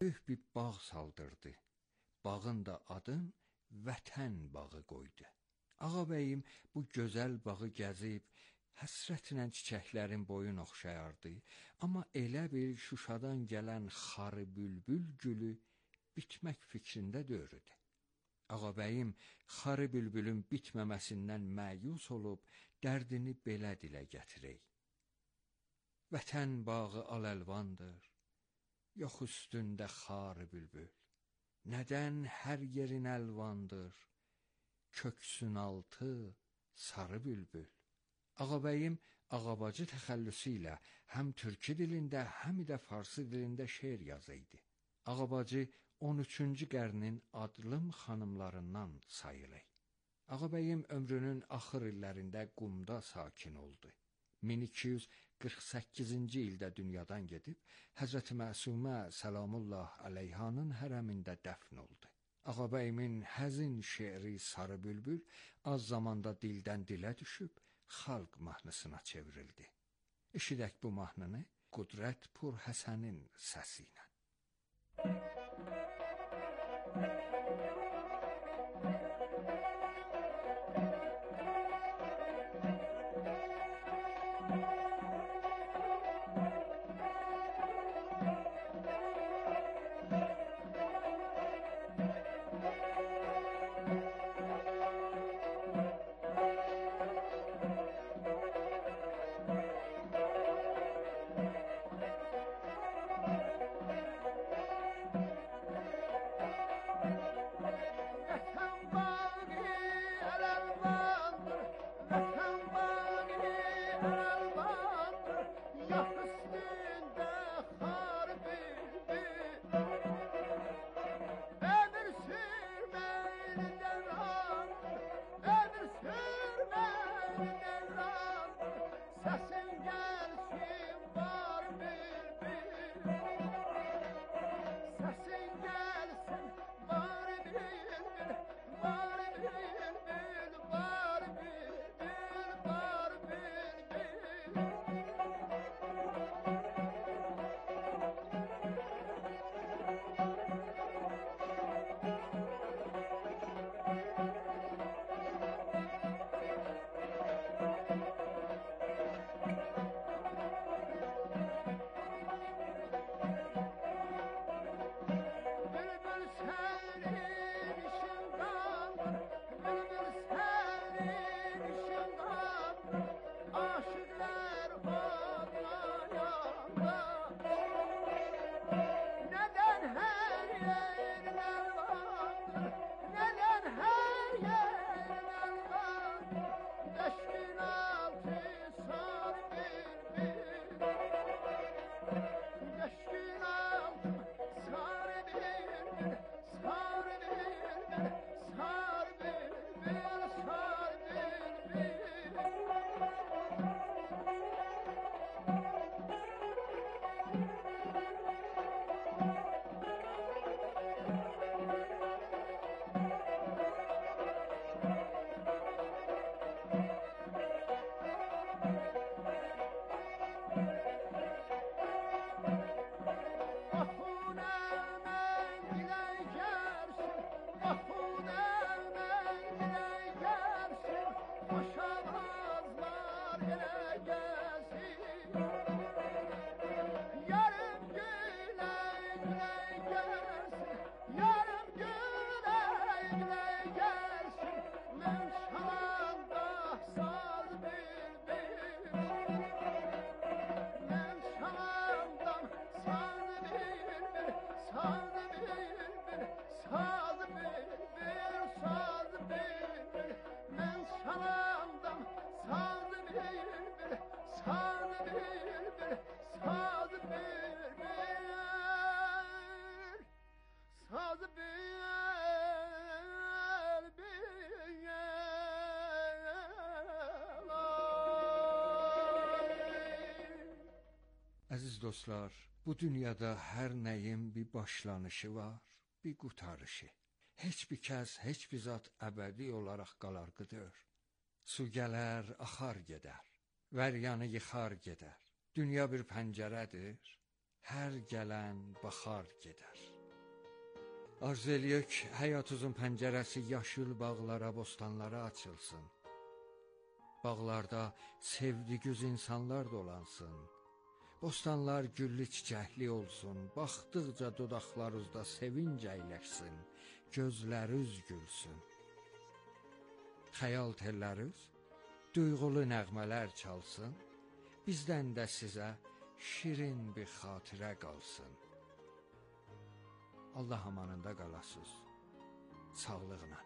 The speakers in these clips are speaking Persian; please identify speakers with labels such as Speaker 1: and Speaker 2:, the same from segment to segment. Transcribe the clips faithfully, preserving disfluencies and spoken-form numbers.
Speaker 1: böyük bir bağ saldırdı. Bağın da adın Vətən bağı qoydu. Ağabəyim bu gözəl bağı gəzib, həsrətlə çiçəklərin boyun oxşayardı. Amma elə bir Şuşadan gələn xarı bülbül gülü bitmək fikrində deyirdi. Ağabəyim xarı bülbülün bitməməsindən məyus olub, dərdini belə dilə gətirək. Vətən bağı al-əlvandır, yox üstündə xarı bülbül. Nədən hər yerin əlvandır, köksün altı sarı bülbül. Ağabəyim Ağabacı təxəllüsü ilə həm türkü dilində, həm də farsı dilində şeir yazıydı. Ağabacı on üçüncü qarnın adlım xanımlarından sayılır. Ağabəyim ömrünün axır illərində Qumda sakin oldu. min iki yüz qırx səkkizinci ildə dünyadan gedib, Həzrəti Məsumə Səlamullah əleyhanın hərəmində dəfn oldu. Ağabəyimin həzin şeiri Sarı Bülbül az zamanda dildən dilə düşüb, xalq mahnısına çevrildi. Eşidək bu mahnını Qudrət Pur Həsənin səsi ilə. Əziz dostlar, bu dünyada hər nəyin bir başlanışı var, bir qurtarışı. Heç bir kəs, heç bir zat əbədi olaraq qalarqıdır. Su gələr, axar gedər, vəryanı yıxar gedər. Dünya bir pəncərədir, hər gələn baxar gedər. Arzu eləyək həyatınızın pəncərəsi yaşıl bağlara, bostanlara açılsın. Bağlarda sevdiyiniz insanlar dolansın. Bostanlar güllü çiçəkli olsun. Baxdıqca dodaqlarınızda sevinc əyləşsin. Gözləriniz gülsün. Xəyal telləriniz duyğulu nəğmələr çalsın. Bizdən də sizə şirin bir xatirə qalsın. Allah amanında qalasız. Sağlıqla.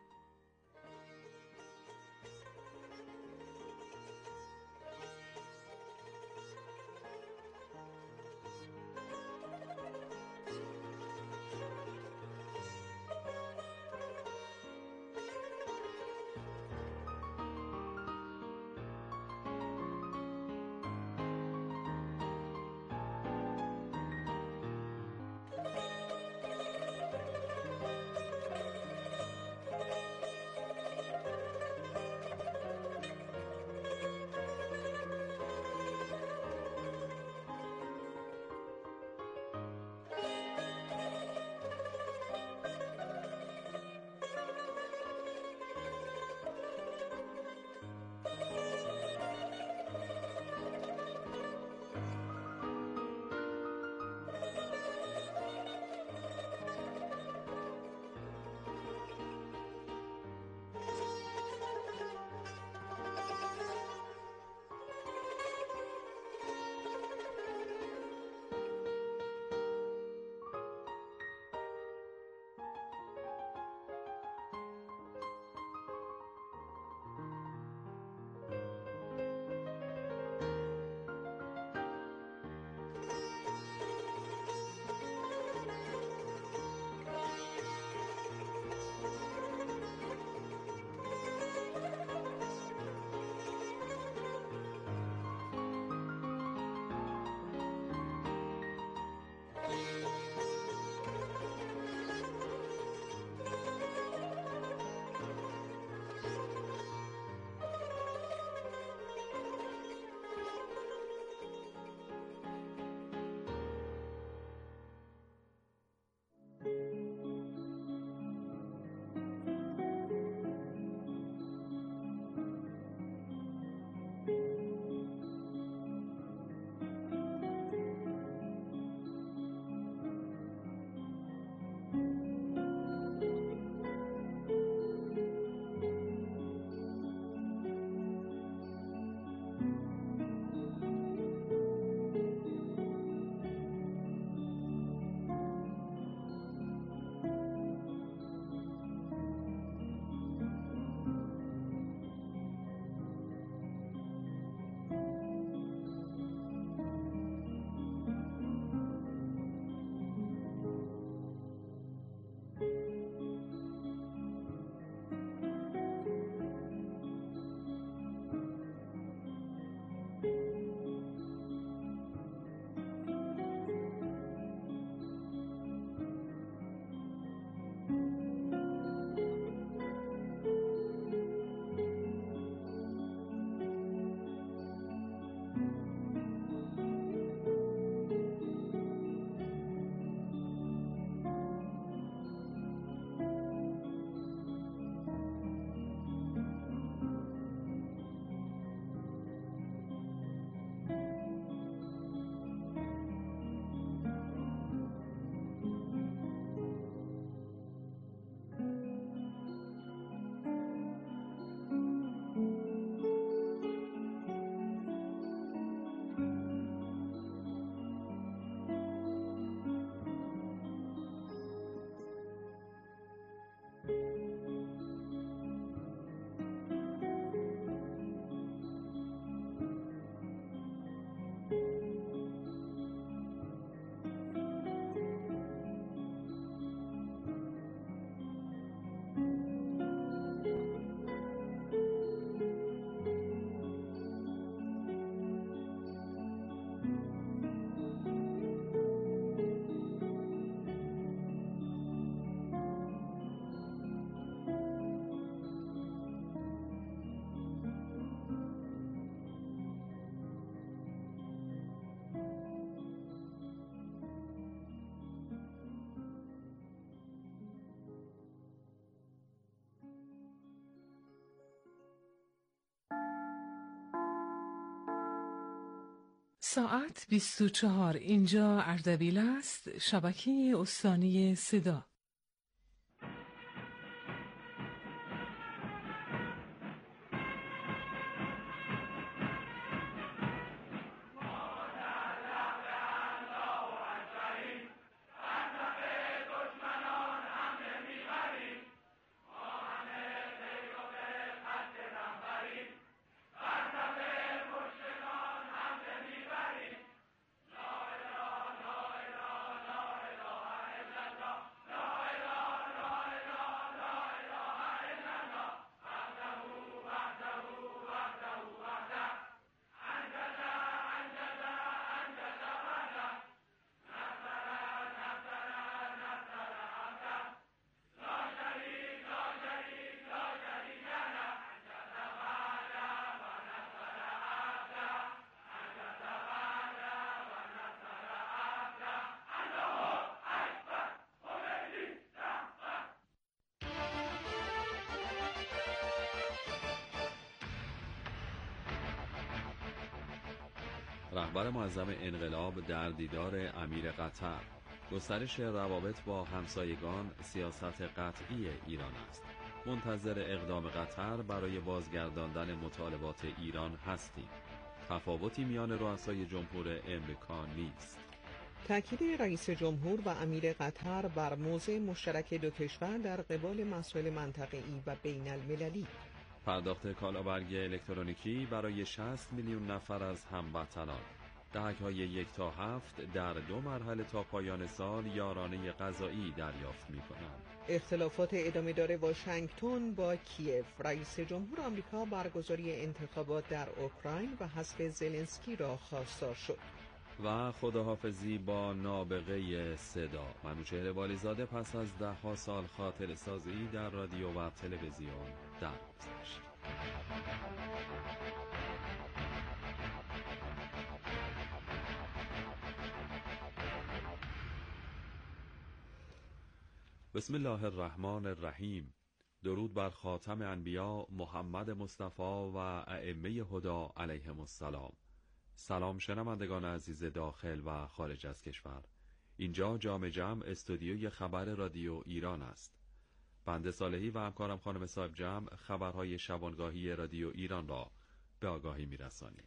Speaker 2: ساعت بیست و چهار. اینجا اردبیل است، شبکه استانی صدا.
Speaker 3: رهبر معظم انقلاب در دیدار امیر قطر. گسترش روابط با همسایگان سیاست قطعی ایران است. منتظر اقدام قطر برای بازگرداندن مطالبات ایران هستیم. تفاوتی میان رؤسای جمهور امریکا نیست.
Speaker 4: تأکید رئیس جمهور و امیر قطر بر موضع مشترک دو کشور در قبال مسائل منطقه‌ای و بین المللی.
Speaker 3: پرداخت کالابرگی الکترونیکی برای شصت میلیون نفر از هموطنان. دهک‌های یک تا هفت در دو مرحله تا پایان سال یارانه غذایی دریافت می‌کنند.
Speaker 4: اختلافات ادامه دار واشنگتن با کیف. رئیس جمهور آمریکا برگزاری انتخابات در اوکراین و حذف زلنسکی را خواستار شد.
Speaker 3: و خداحافظی با نابغه صدا. منوچهر والیزاده پس از ده ها سال خاطره سازی در رادیو و تلویزیون درگذشت. بسم الله الرحمن الرحیم. درود بر خاتم انبیا محمد مصطفی و ائمه هدی علیهم السلام. سلام شنوندگان عزیز داخل و خارج از کشور. اینجا جام جمع استودیوی خبر رادیو ایران است. بنده صالحی و همکارم خانم صاحب جمع خبرهای شبانگاهی رادیو ایران را به آگاهی می‌رسانیم.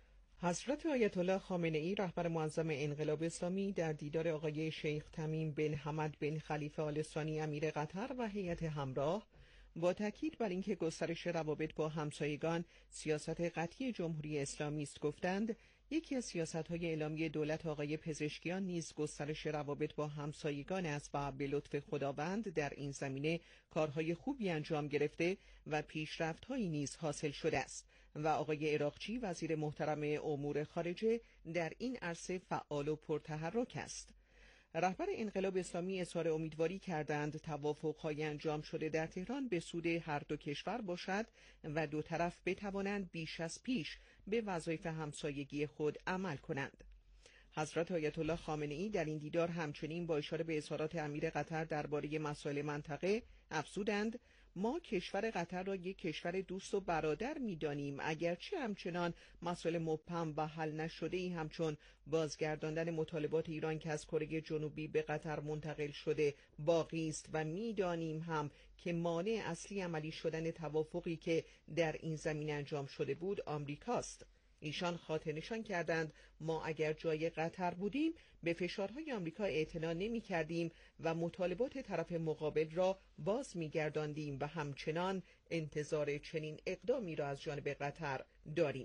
Speaker 4: حضرت آیت الله خامنه ای رهبر معظم انقلاب اسلامی در دیدار آقای شیخ تمیم بن حمد بن خلیفه آل ثانی امیر قطر و هیئت همراه با تاکید بر اینکه گسترش روابط با همسایگان سیاست قطعی جمهوری اسلامی است گفتند یکی از سیاست‌های اعلامی دولت آقای پزشکیان نیز گسترش روابط با همسایگان است و به لطف خداوند در این زمینه کارهای خوبی انجام گرفته و پیشرفت‌هایی نیز حاصل شده است و آقای عراقچی وزیر محترم امور خارجه در این عرصه فعال و پرتحرک است. رهبر انقلاب اسلامی اظهار امیدواری کردند توافق‌های انجام شده در تهران به سود هر دو کشور باشد و دو طرف بتوانند بیش از پیش به وظایف همسایگی خود عمل کنند. حضرت آیت الله خامنه ای در این دیدار همچنین با اشاره به اظهارات امیر قطر درباره مسائل منطقه افزودند ما کشور قطر را یک کشور دوست و برادر می‌دانیم، اگرچه همچنان مسائل مبهم و حل نشده ای همچون بازگرداندن مطالبات ایران که از کره جنوبی به قطر منتقل شده باقی است و می‌دانیم هم که مانع اصلی عملی شدن توافقی که در این زمینه انجام شده بود آمریکاست. ایشان خاطر نشان کردند ما اگر جای قطر بودیم به فشارهای آمریکا اعتنا نمی کردیم و مطالبات طرف مقابل را باز می گرداندیم و همچنان انتظار چنین اقدامی را از جانب قطر داریم.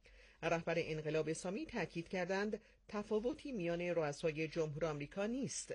Speaker 4: رهبر انقلاب اسلامی تاکید کردند تفاوتی میان رؤسای جمهور آمریکا نیست.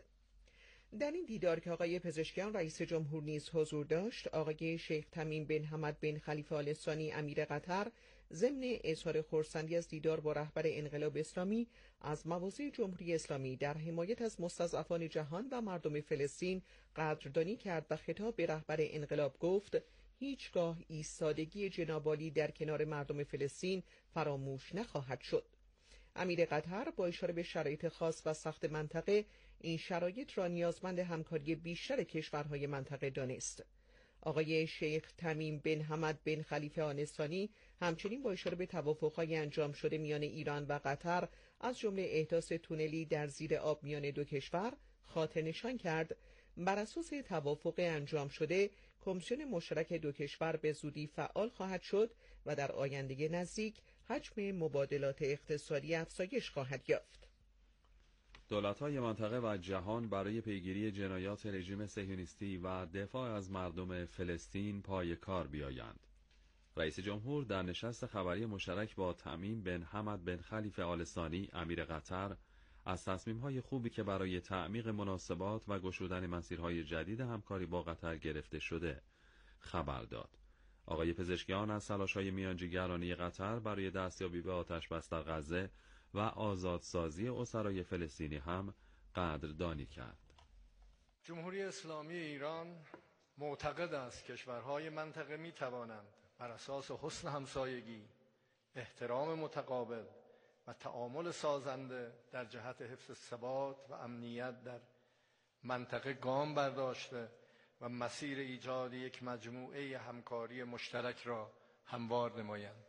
Speaker 4: در این دیدار که آقای پزشکیان رئیس جمهور نیز حضور داشت، آقای شیخ تمیم بن حمد بن خلیفه آل ثانی امیر قطر ضمن اظهار خرسندی از دیدار با رهبر انقلاب اسلامی از مواضع جمهوری اسلامی در حمایت از مستضعفان جهان و مردم فلسطین قدردانی کرد و خطاب به رهبر انقلاب گفت هیچگاه ایستادگی جناب عالی در کنار مردم فلسطین فراموش نخواهد شد. امیر قطر با اشاره به شرایط خاص و سخت منطقه این شرایط را نیازمند همکاری بیشتر کشورهای منطقه دانست. آقای شیخ تمیم بن حمد بن خلیفه آل ثانی همچنین با اشاره به توافق‌های انجام شده میان ایران و قطر از جمله احداث تونلی در زیر آب میان دو کشور خاطر نشان کرد بر اساس توافق انجام شده کمیسیون مشترک دو کشور به زودی فعال خواهد شد و در آینده نزدیک حجم مبادلات اقتصادی افزایش خواهد یافت.
Speaker 3: دولت‌های منطقه و جهان برای پیگیری جنایات رژیم صهیونیستی و دفاع از مردم فلسطین پای کار بیایند. رئیس جمهور در نشست خبری مشترک با تمیم بن حمد بن خلیفه آل ثانی امیر قطر از تصمیم‌های خوبی که برای تعمیق مناسبات و گشودن مسیرهای جدید همکاری با قطر گرفته شده خبر داد. آقای پزشکیان از تلاش‌های میانجیگرانی قطر برای دستیابی به آتش‌بس در غزه و آزادسازی اسرای فلسطینی هم قدردانی کرد.
Speaker 5: جمهوری اسلامی ایران معتقد است کشورهای منطقه می توانند بر اساس حسن همسایگی، احترام متقابل و تعامل سازنده در جهت حفظ ثبات و امنیت در منطقه گام برداشته و مسیر ایجاد یک مجموعه همکاری مشترک را هموار نمایند.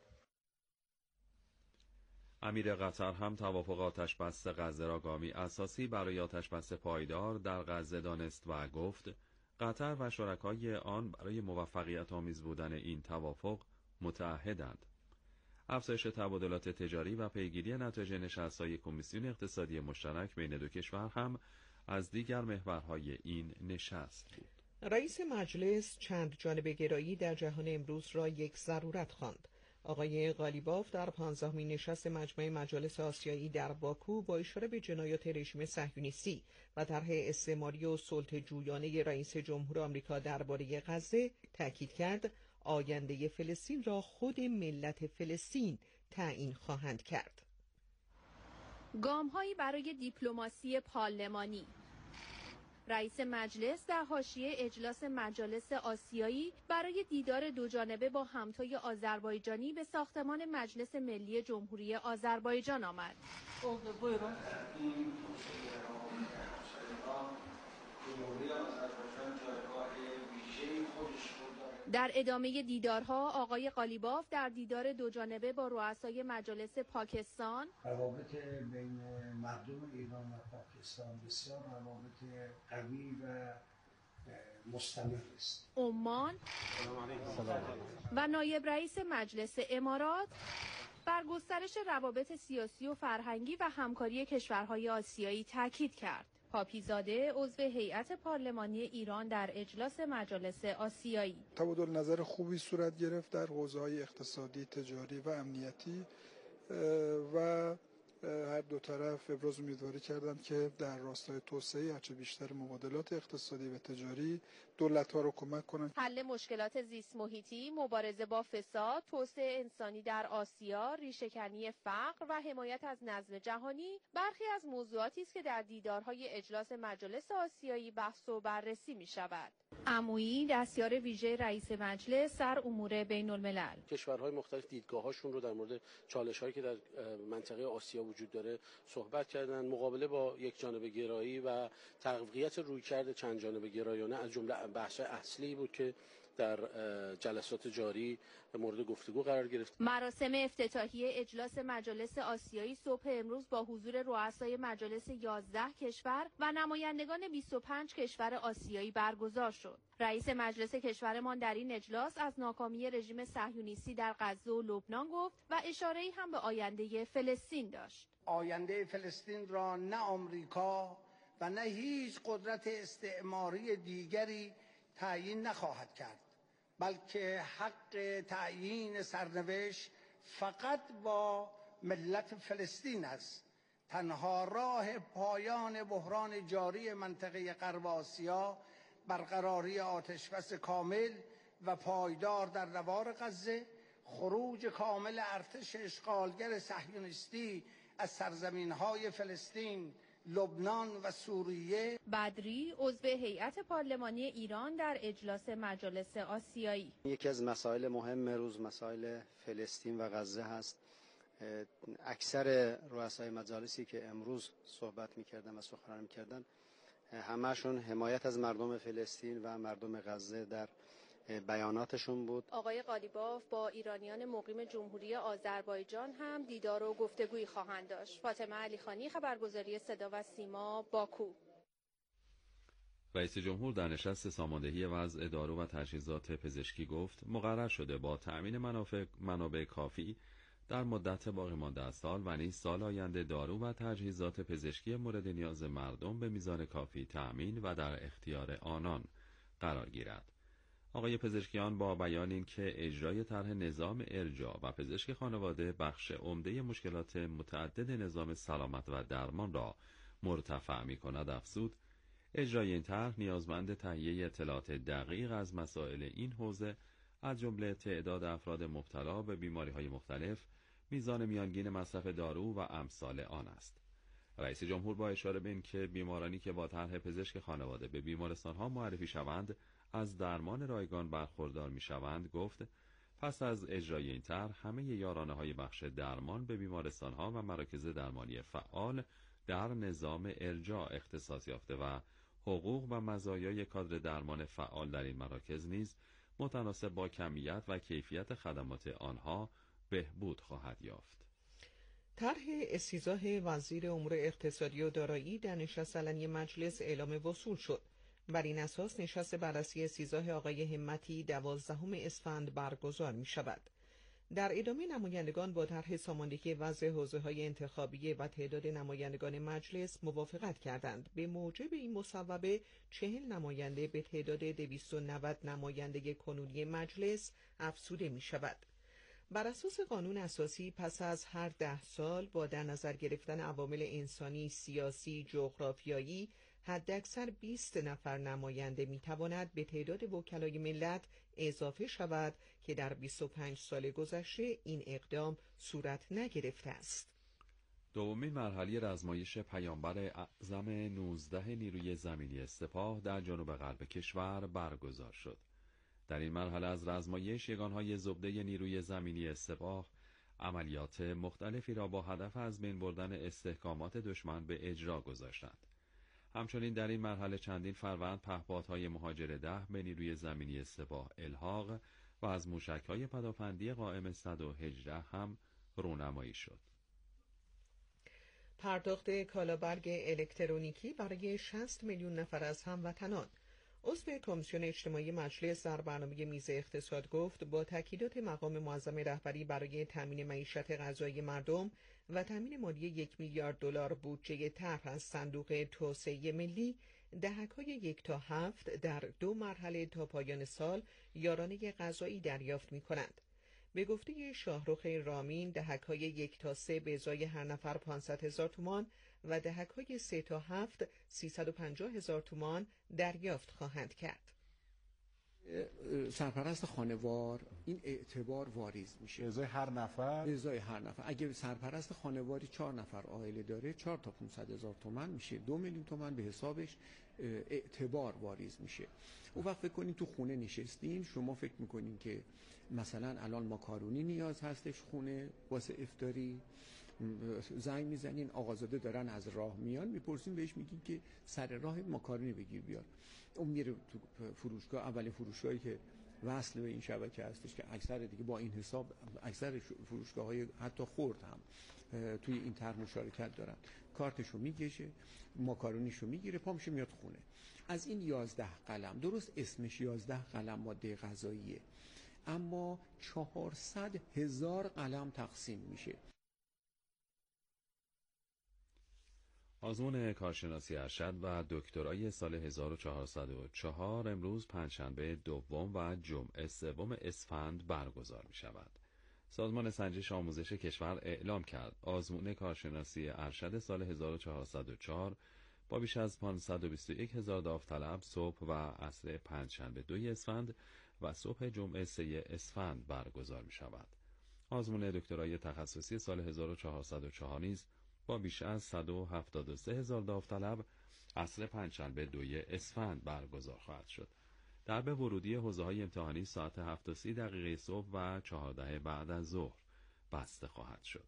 Speaker 3: امیر قطر هم توافق آتش‌بس غزه را گامی اساسی برای آتش‌بس پایدار در غزه دانست و گفت قطر و شرکای آن برای موفقیت آمیز بودن این توافق متعهدند. افزایش تبادلات تجاری و پیگیری نتایج نشست‌های کمیسیون اقتصادی مشترک بین دو کشور هم از دیگر محورهای این نشست بود.
Speaker 4: رئیس مجلس چند جانبه گرایی در جهان امروز را یک ضرورت خواند. آقای قالیباف در پانزدهمین نشست مجمع مجالس آسیایی در باکو با اشاره به جنایات رژیم صهیونیستی و طرح استعماری و سلطه‌جویانه رئیس جمهور آمریکا درباره غزه تاکید کرد آینده فلسطین را خود ملت فلسطین تعیین خواهند کرد.
Speaker 6: گام‌هایی برای دیپلماسی پارلمانی. رئیس مجلس در حاشیه اجلاس مجالس آسیایی برای دیدار دوجانبه با همتای آذربایجانی به ساختمان مجلس ملی جمهوری آذربایجان آمد. در ادامه دیدارها آقای قالیباف در دیدار دوجانبه با رؤسای مجالس پاکستان،
Speaker 7: روابط بین مردم ایران و پاکستان بسیار روابط قوی و مستمر است.
Speaker 6: عمان و نایب رئیس مجلس امارات بر گسترش روابط سیاسی و فرهنگی و همکاری کشورهای آسیایی تاکید کرد. پاپیزاده عضو هیئت پارلمانی ایران در اجلاس مجالس آسیایی:
Speaker 8: تبادل نظر خوبی صورت گرفت در حوزه‌های اقتصادی، تجاری و امنیتی و هر دو طرف ابراز امیدواری کردند که در راستای توسعه هرچه بیشتر مبادلات اقتصادی و تجاری دولت‌ها را کمک کنند.
Speaker 6: حل مشکلات زیست محیطی، مبارزه با فساد، توسعه انسانی در آسیا، ریشه‌کنی فقر و حمایت از نظم جهانی برخی از موضوعاتی است که در دیدارهای اجلاس مجالس آسیایی بحث و بررسی می‌شود. عمویی دستیار ویژه رئیس مجلس در امور بین الملل:
Speaker 9: کشورهای مختلف دیدگاه‌هاشون رو در مورد چالش‌هایی که در منطقه آسیا وجود داره صحبت کردن. مقابله با یک جانبه گرایی و تقویت رویکرد چند جانبه گرایانه از جمله بحث اصلی بود که در جلسات جاری مورد گفتگو قرار گرفت.
Speaker 6: مراسم افتتاحیه اجلاس مجالس آسیایی صبح امروز با حضور رؤسای مجالس یازده کشور و نمایندگان بیست و پنج کشور آسیایی برگزار شد. رئیس مجلس کشورمان در این اجلاس از ناکامی رژیم صهیونیستی در غزه و لبنان گفت و اشاره‌ای هم به آینده فلسطین داشت.
Speaker 7: آینده فلسطین را نه آمریکا و نه هیچ قدرت استعماری دیگری تعیین نخواهد کرد، بلکه حق تعیین سرنوشت فقط با ملت فلسطین است. تنها راه پایان بحران جاری منطقه غرب آسیا برقراری آتشبس کامل و پایدار در نوار غزه، خروج کامل ارتش اشغالگر صهیونیستی از سرزمین‌های فلسطین، لبنان و سوریه.
Speaker 6: بدری عضو هیئت پارلمانی ایران در اجلاس مجالس آسیایی:
Speaker 10: یکی از مسائل مهم روز مسائل فلسطین و غزه هست. اکثر رؤسای مجالسی که امروز صحبت می‌کردن و سخنرانی می‌کردن همه‌شون حمایت از مردم فلسطین و مردم غزه در بیاناتشون بود.
Speaker 6: آقای قالیباف با ایرانیان مقیم جمهوری آذربایجان هم دیدار و گفتگویی خواهند داشت. فاطمه علیخانی، خبرگزاری صدا و سیما، باکو.
Speaker 3: رئیس جمهور در نشست ساماندهی وضع دارو و تجهیزات پزشکی گفت مقرر شده با تأمین منافع منابع کافی در مدت باقی مانده از سال و نیز سال آینده دارو و تجهیزات پزشکی مورد نیاز مردم به میزان کافی تأمین و در اختیار آنان قرار گیرد. آقای پزشکیان با بیان اینکه اجرای طرح نظام ارجاع و پزشک خانواده بخش عمده مشکلات متعدد نظام سلامت و درمان را مرتفع می‌کند افزود اجرای این طرح نیازمند تهیه اطلاعات دقیق از مسائل این حوزه از جمله تعداد افراد مبتلا به بیماری‌های مختلف، میزان میانگین مصرف دارو و امثال آن است. رئیس جمهور با اشاره به اینکه بیمارانی که با طرح پزشک خانواده به بیمارستان‌ها معرفی شوند از درمان رایگان برخوردار می‌شوند گفت پس از اجرای این طرح همه یارانه‌های بخش درمان به بیمارستان‌ها و مراکز درمانی فعال در نظام ارجاع اختصاص یافته و حقوق و مزایای کادر درمان فعال در این مراکز نیز متناسب با کمیت و کیفیت خدمات آنها بهبود خواهد یافت.
Speaker 4: طرح استیضاح وزیر امور اقتصادی و دارایی در نشست علنی مجلس اعلام وصول شد. بر این اساس نشست بررسی استیضاح آقای همتی دوازدهم اسفند برگزار می شود. در ادامه نمایندگان با طرح ساماندهی وضع حوزه‌های انتخابی و تعداد نمایندگان مجلس موافقت کردند. به موجب این مصوبه چهل نماینده به تعداد دویست و نود نماینده کنونی مجلس افزوده می شود. بر اساس قانون اساسی پس از هر ده سال با در نظر گرفتن عوامل انسانی، سیاسی، جغرافیایی حداکثر بیست نفر نماینده میتواند به تعداد وکلای ملت اضافه شود که در بیست و پنج سال گذشته این اقدام صورت نگرفته است.
Speaker 3: دومین مرحله رزمایش پیامبر اعظم نوزده نیروی زمینی سپاه در جنوب غرب کشور برگزار شد. در این مرحله از رزمایش یگانهای زبده نیروی زمینی سپاه عملیات مختلفی را با هدف از بین بردن استحکامات دشمن به اجرا گذاشتند. همچنین در این مرحله چندین فروند پهپادهای مهاجر ده به نیروی زمینی سپاه الحاق و از موشک‌های پدافندی قائم صد و هجده هم رونمایی شد.
Speaker 4: پرداخت کالابرگ الکترونیکی برای شصت میلیون نفر از هموطنان. عضو کمیسیون اجتماعی مجلس در برنامه میز اقتصاد گفت با تاکیدات مقام معظم رهبری برای تامین معیشت غذایی مردم و تامین مالی یک میلیارد دلار بودجه طرح از صندوق توسعه ملی، دهک‌های یک تا هفت در دو مرحله تا پایان سال یارانه غذایی دریافت می‌کنند. به گفته شاهرخ رامین دهک‌های یک تا سه به ازای هر نفر پانصد هزار تومان و دهک‌های سه تا هفت سیصد و پنجاه هزار تومان دریافت خواهند کرد.
Speaker 11: سرپرست خانوار این اعتبار واریز میشه
Speaker 12: ازای هر نفر
Speaker 11: ازای هر نفر اگه سرپرست خانواری چهار نفر عائله داره چهار تا پانصد هزار تومان میشه، دو میلیون تومان به حسابش اعتبار واریز میشه. اون وقت فکر کنین تو خونه نشستین، شما فکر میکنین که مثلا الان ماکارونی نیاز هستش خونه واسه افطاری، زنگ میزنین آقازاده دارن از راه میان، میپرسین بهش میگین که سر راه ماکارونی بگیر بیار. اون میره تو فروشگاه، اولین فروشگاهی که وصل به این شبکه هستش که اکثر دیگه با این حساب اکثر فروشگاه‌های حتی خرد هم توی این طرح مشارکت دارن، کارتشو میکشه، ماکارونیشو میگیره، پامش میاد خونه. از این یازده قلم، درست اسمش یازده قلم ماده غذاییه، اما چهارصد هزار قلم تقسیم میشه.
Speaker 3: آزمون کارشناسی ارشد و دکترای سال هزار و چهارصد و چهار امروز پنجشنبه دوم و جمعه سوم اسفند برگزار می شود. سازمان سنجش آموزش کشور اعلام کرد آزمون کارشناسی ارشد سال هزار و چهارصد و چهار با بیش از پانصد و بیست و یک هزار داوطلب صبح و عصر پنجشنبه دوم اسفند و صبح جمعه سوم اسفند برگزار می شود. آزمون دکترای تخصصی سال هزار و چهارصد و چهار نیز با بیش از صد و هفتاد و سه هزار داوطلب عصر پنجشنبه دوم اسفند برگزار خواهد شد. درب ورودی حوزه‌های امتحانی ساعت هفت و سی دقیقه صبح و چهارده بعد از ظهر بسته خواهد شد.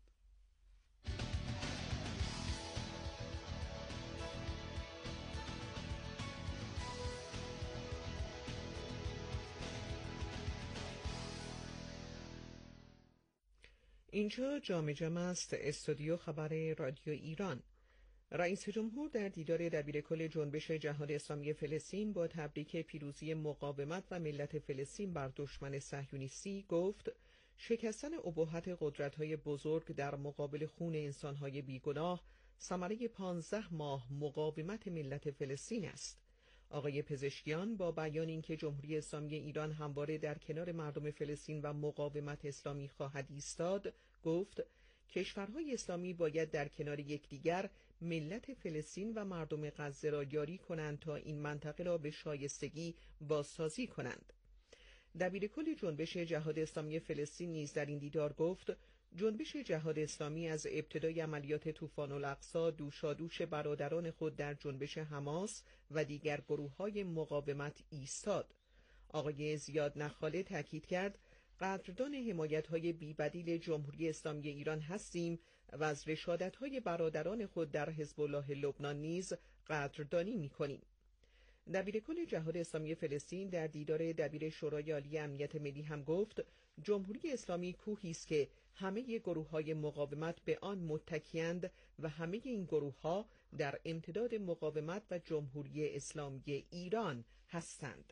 Speaker 4: اینجا جام جم است، استودیو خبر رادیو ایران. رئیس جمهور در دیدار دبیرکل جنبش جهاد اسلامی فلسطین با تبریک پیروزی مقاومت و ملت فلسطین بر دشمن صهیونیستی گفت شکستن اباحت قدرت‌های بزرگ در مقابل خون انسان‌های بیگناه ثمره پانزده ماه مقاومت ملت فلسطین است. آقای پزشکیان با بیان اینکه جمهوری اسلامی ایران همواره در کنار مردم فلسطین و مقاومت اسلامی خواهد ایستاد، گفت کشورهای اسلامی باید در کنار یکدیگر ملت فلسطین و مردم غزه را یاری کنند تا این منطقه را به شایستگی بازسازی کنند. دبیرکل جنبش جهاد اسلامی فلسطین نیز در این دیدار گفت جنبش جهاد اسلامی از ابتدای عملیات طوفان الاقصی دوشادوش برادران خود در جنبش حماس و دیگر گروه‌های مقاومت ایستاد. آقای زیاد نخاله تاکید کرد قدردان حمایت‌های بی‌بدیل جمهوری اسلامی ایران هستیم و از رشادت‌های برادران خود در حزب الله لبنان نیز قدردانی می‌کنیم. دبیرکل جهاد اسلامی فلسطین در دیدار دبیر شورای عالی امنیت ملی هم گفت جمهوری اسلامی کوهی است که همه گروه‌های مقاومت به آن متکی‌اند و همه این گروه‌ها در امتداد مقاومت و جمهوری اسلامی ایران هستند.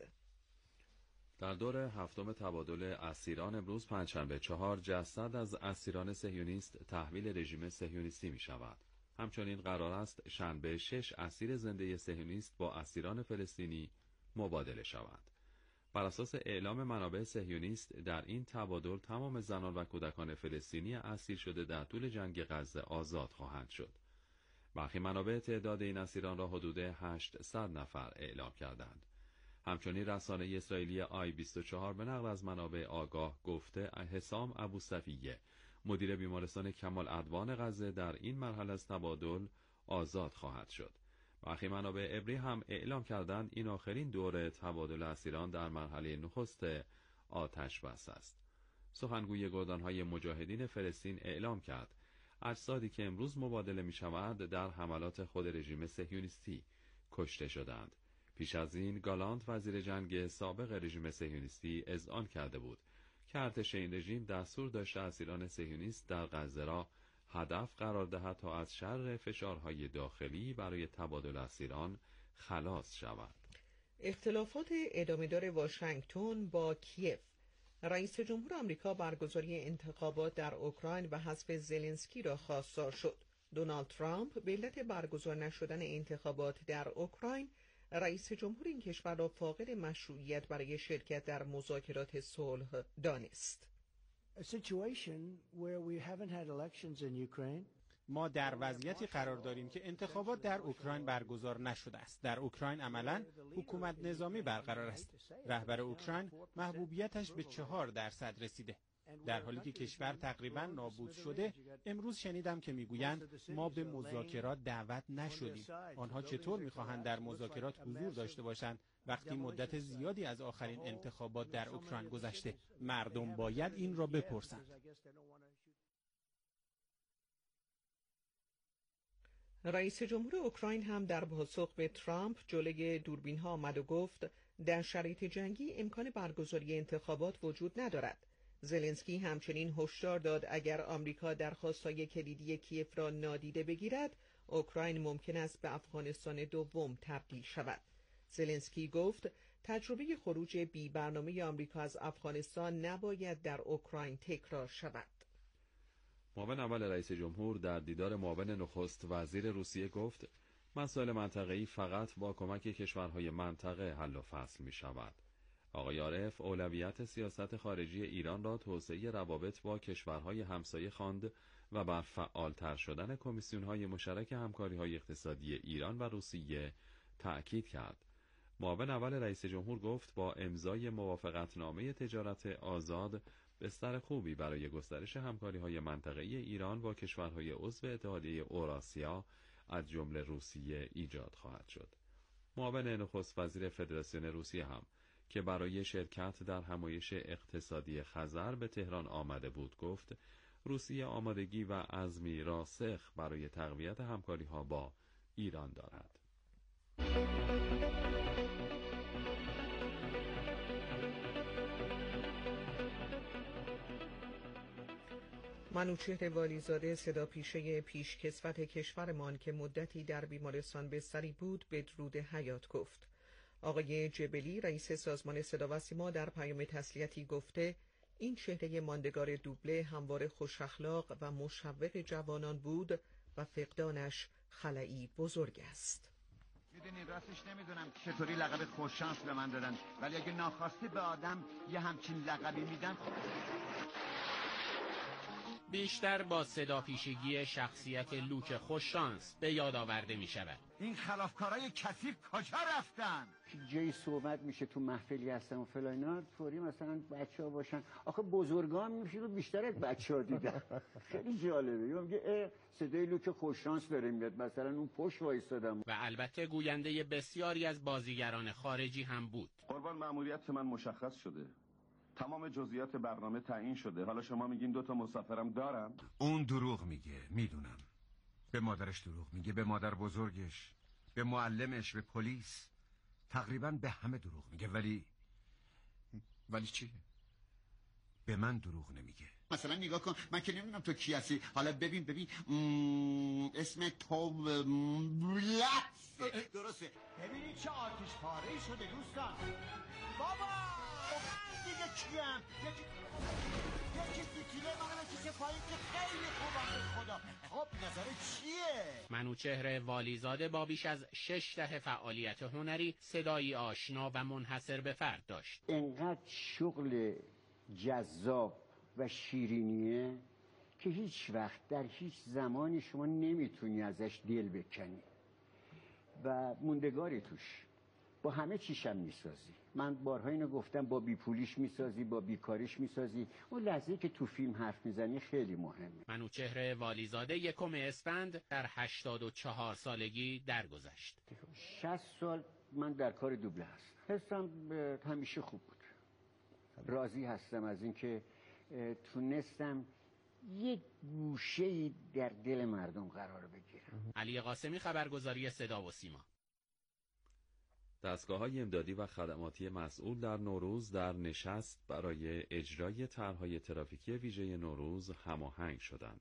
Speaker 3: در دور هفتم تبادل اسیران امروز پنجشنبه چهار جسد از اسیران صهیونیست تحویل رژیم صهیونیستی می شود. همچنین قرار است شنبه شش اسیر زنده صهیونیست با اسیران فلسطینی مبادله شود. بر اساس اعلام منابع صهیونیست در این تبادل تمام زنان و کودکان فلسطینی اسیر شده در طول جنگ غزه آزاد خواهند شد. برخی منابع تعداد این اسیران را حدود هشتصد نفر اعلام کردند. همچنین رسانه اسرائیلی آی بیست و چهار به نقل از منابع آگاه گفته حسام ابوصفیه مدیر بیمارستان کمال عدوان غزه در این مرحله از تبادل آزاد خواهد شد. برخی منابع عبری هم اعلام کردند این آخرین دوره تبادل اسیران در مرحله نخست آتش بس است. سخنگوی گردانهای مجاهدین فلسطین اعلام کرد اجسادی که امروز مبادله می شود در حملات خود رژیم صهیونیستی کشته شدند. پیش از این گالانت وزیر جنگ سابق رژیم صهیونیستی اذعان کرده بود که ارتش این رژیم دستور داشته اسیران صهیونیست در غزه را هدف قرار دهد تا از شر فشارهای داخلی برای تبادل اسیران خلاص شود.
Speaker 4: اختلافات ادامه‌دار واشنگتن با کیف. رئیس جمهور آمریکا برگزاری انتخابات در اوکراین و حذف زلنسکی را خواستار شد. دونالد ترامپ به علت برگزار نشدن انتخابات در اوکراین رئیس جمهور این کشور را فاقد مشروعیت برای شرکت در مذاکرات صلح دانست.
Speaker 12: ما در وضعیتی قرار داریم که انتخابات در اوکراین برگزار نشده است. در اوکراین عملاً حکومت نظامی برقرار است. رهبر اوکراین محبوبیتش به چهار درصد رسیده. در حالی که کشور تقریباً نابود شده، امروز شنیدم که میگویند ما به مذاکرات دعوت نشدیم. آنها چطور میخواهند در مذاکرات حضور داشته باشند وقتی مدت زیادی از آخرین انتخابات در اوکراین گذشته؟ مردم باید این را بپرسند.
Speaker 4: رئیس جمهور اوکراین هم در پاسخ به ترامپ جلوی دوربین‌ها آمد و گفت در شرایط جنگی امکان برگزاری انتخابات وجود ندارد. زلنسکی همچنین هشدار داد اگر آمریکا درخواست‌های کلیدی کیف را نادیده بگیرد، اوکراین ممکن است به افغانستان دوم تبدیل شود. زلنسکی گفت تجربه خروج بی برنامه آمریکا از افغانستان نباید در اوکراین تکرار شود.
Speaker 3: معاون اول رئیس جمهور در دیدار معاون نخست وزیر روسیه گفت مسائل منطقه‌ای فقط با کمک کشورهای منطقه حل و فصل می شود. آقای عارف اولویت سیاست خارجی ایران را توسعه روابط با کشورهای همسایه خواند و بر فعالتر شدن کمیسیون‌های مشترک همکاری‌های اقتصادی ایران و روسیه تأکید کرد. معاون اول رئیس جمهور گفت با امضای موافقتنامه تجارت آزاد بستر خوبی برای گسترش همکاری‌های منطقه‌ای ایران با کشورهای عضو اتحادیه اوراسیا از جمله روسیه ایجاد خواهد شد. معاون نخست وزیر فدراسیون روسیه هم که برای شرکت در همایش اقتصادی خزر به تهران آمده بود گفت روسیه آمادگی و عزمی راسخ برای تقویت همکاری‌ها با ایران دارد.
Speaker 4: منوچهر والیزاده صدا پیشه پیشکسوت کشورمان که مدتی در بیمارستان بستری بود بدرود حیات گفت. آقای جبلی رئیس سازمان صدا و سیما در پیام تسلیتی گفته این چهره ماندگار دوبله همواره خوش اخلاق و مشوق جوانان بود و فقدانش خلایی بزرگ است.
Speaker 13: میدونی راستش نمیدونم چطوری لقب خوششانس به من دادن، ولی اگه ناخواسته به آدم یه همچین لقبی میدن.
Speaker 12: بیشتر با صدا پیشگی شخصیت لوک خوششانس به یاد آورده می شود.
Speaker 13: این خلافکارای کثیف کجا رفتن؟
Speaker 14: جایی صحبت میشه تو محفلی هستن و فلاینا طوری مثلا بچه ها باشن، آخه بزرگان میشه رو بیشتر از بچه ها دیدن. خیلی جالبه. یا میگه صدای لوک خوششانس داره میاد، مثلا اون پشت وایستادم.
Speaker 12: و البته گوینده بسیاری از بازیگران خارجی هم بود.
Speaker 15: قربان مأموریت من مشخص شده، تمام جزئیات برنامه تعیین شده، حالا شما میگین دو تا مسافرم دارم؟
Speaker 16: اون دروغ میگه، میدونم. به مادرش دروغ میگه، به مادر بزرگش، به معلمش، به پلیس، تقریبا به همه دروغ میگه. ولی
Speaker 13: ولی چی؟
Speaker 16: به من دروغ نمیگه.
Speaker 13: مثلا نگاه کن، من که نمیدونم تو کی هستی، حالا ببین ببین اسم تو بلس درسته. ببینید چه آتش پاره‌ای شده دوستان. بابا من دیگه کیم؟ یکی فیتیله من کسی پایین که خیلی خوبم به خدا. خب نظر چیه؟
Speaker 12: منوچهر والیزاده با بیش از شش دهه فعالیت هنری صدایی آشنا و منحصر به فرد داشت.
Speaker 14: انقدر شغل جذاب و شیرینیه که هیچ وقت در هیچ زمانی شما نمیتونی ازش دل بکنی و موندگاری توش. با همه چیشم میسازی. من بارها اینو گفتم، با بیپولیش میسازی، با بیکاریش میسازی. اون لحظه‌ای که تو فیلم حرف میزنی خیلی مهمه.
Speaker 12: منوچهر والیزاده یکم اسفند در هشتاد و چهار سالگی درگذشت.
Speaker 14: شصت سال من در کار دوبله هستم. حسم همیشه خوب بود. راضی هستم از اینکه تونستم یک گوشه‌ای در دل مردم قرار بگیرم.
Speaker 12: علی قاسمی، خبرگزاری صدا و سیما.
Speaker 3: دستگاه‌های امدادی و خدماتی مسئول در نوروز در نشست برای اجرای طرح‌های ترافیکی ویژه نوروز هماهنگ شدند.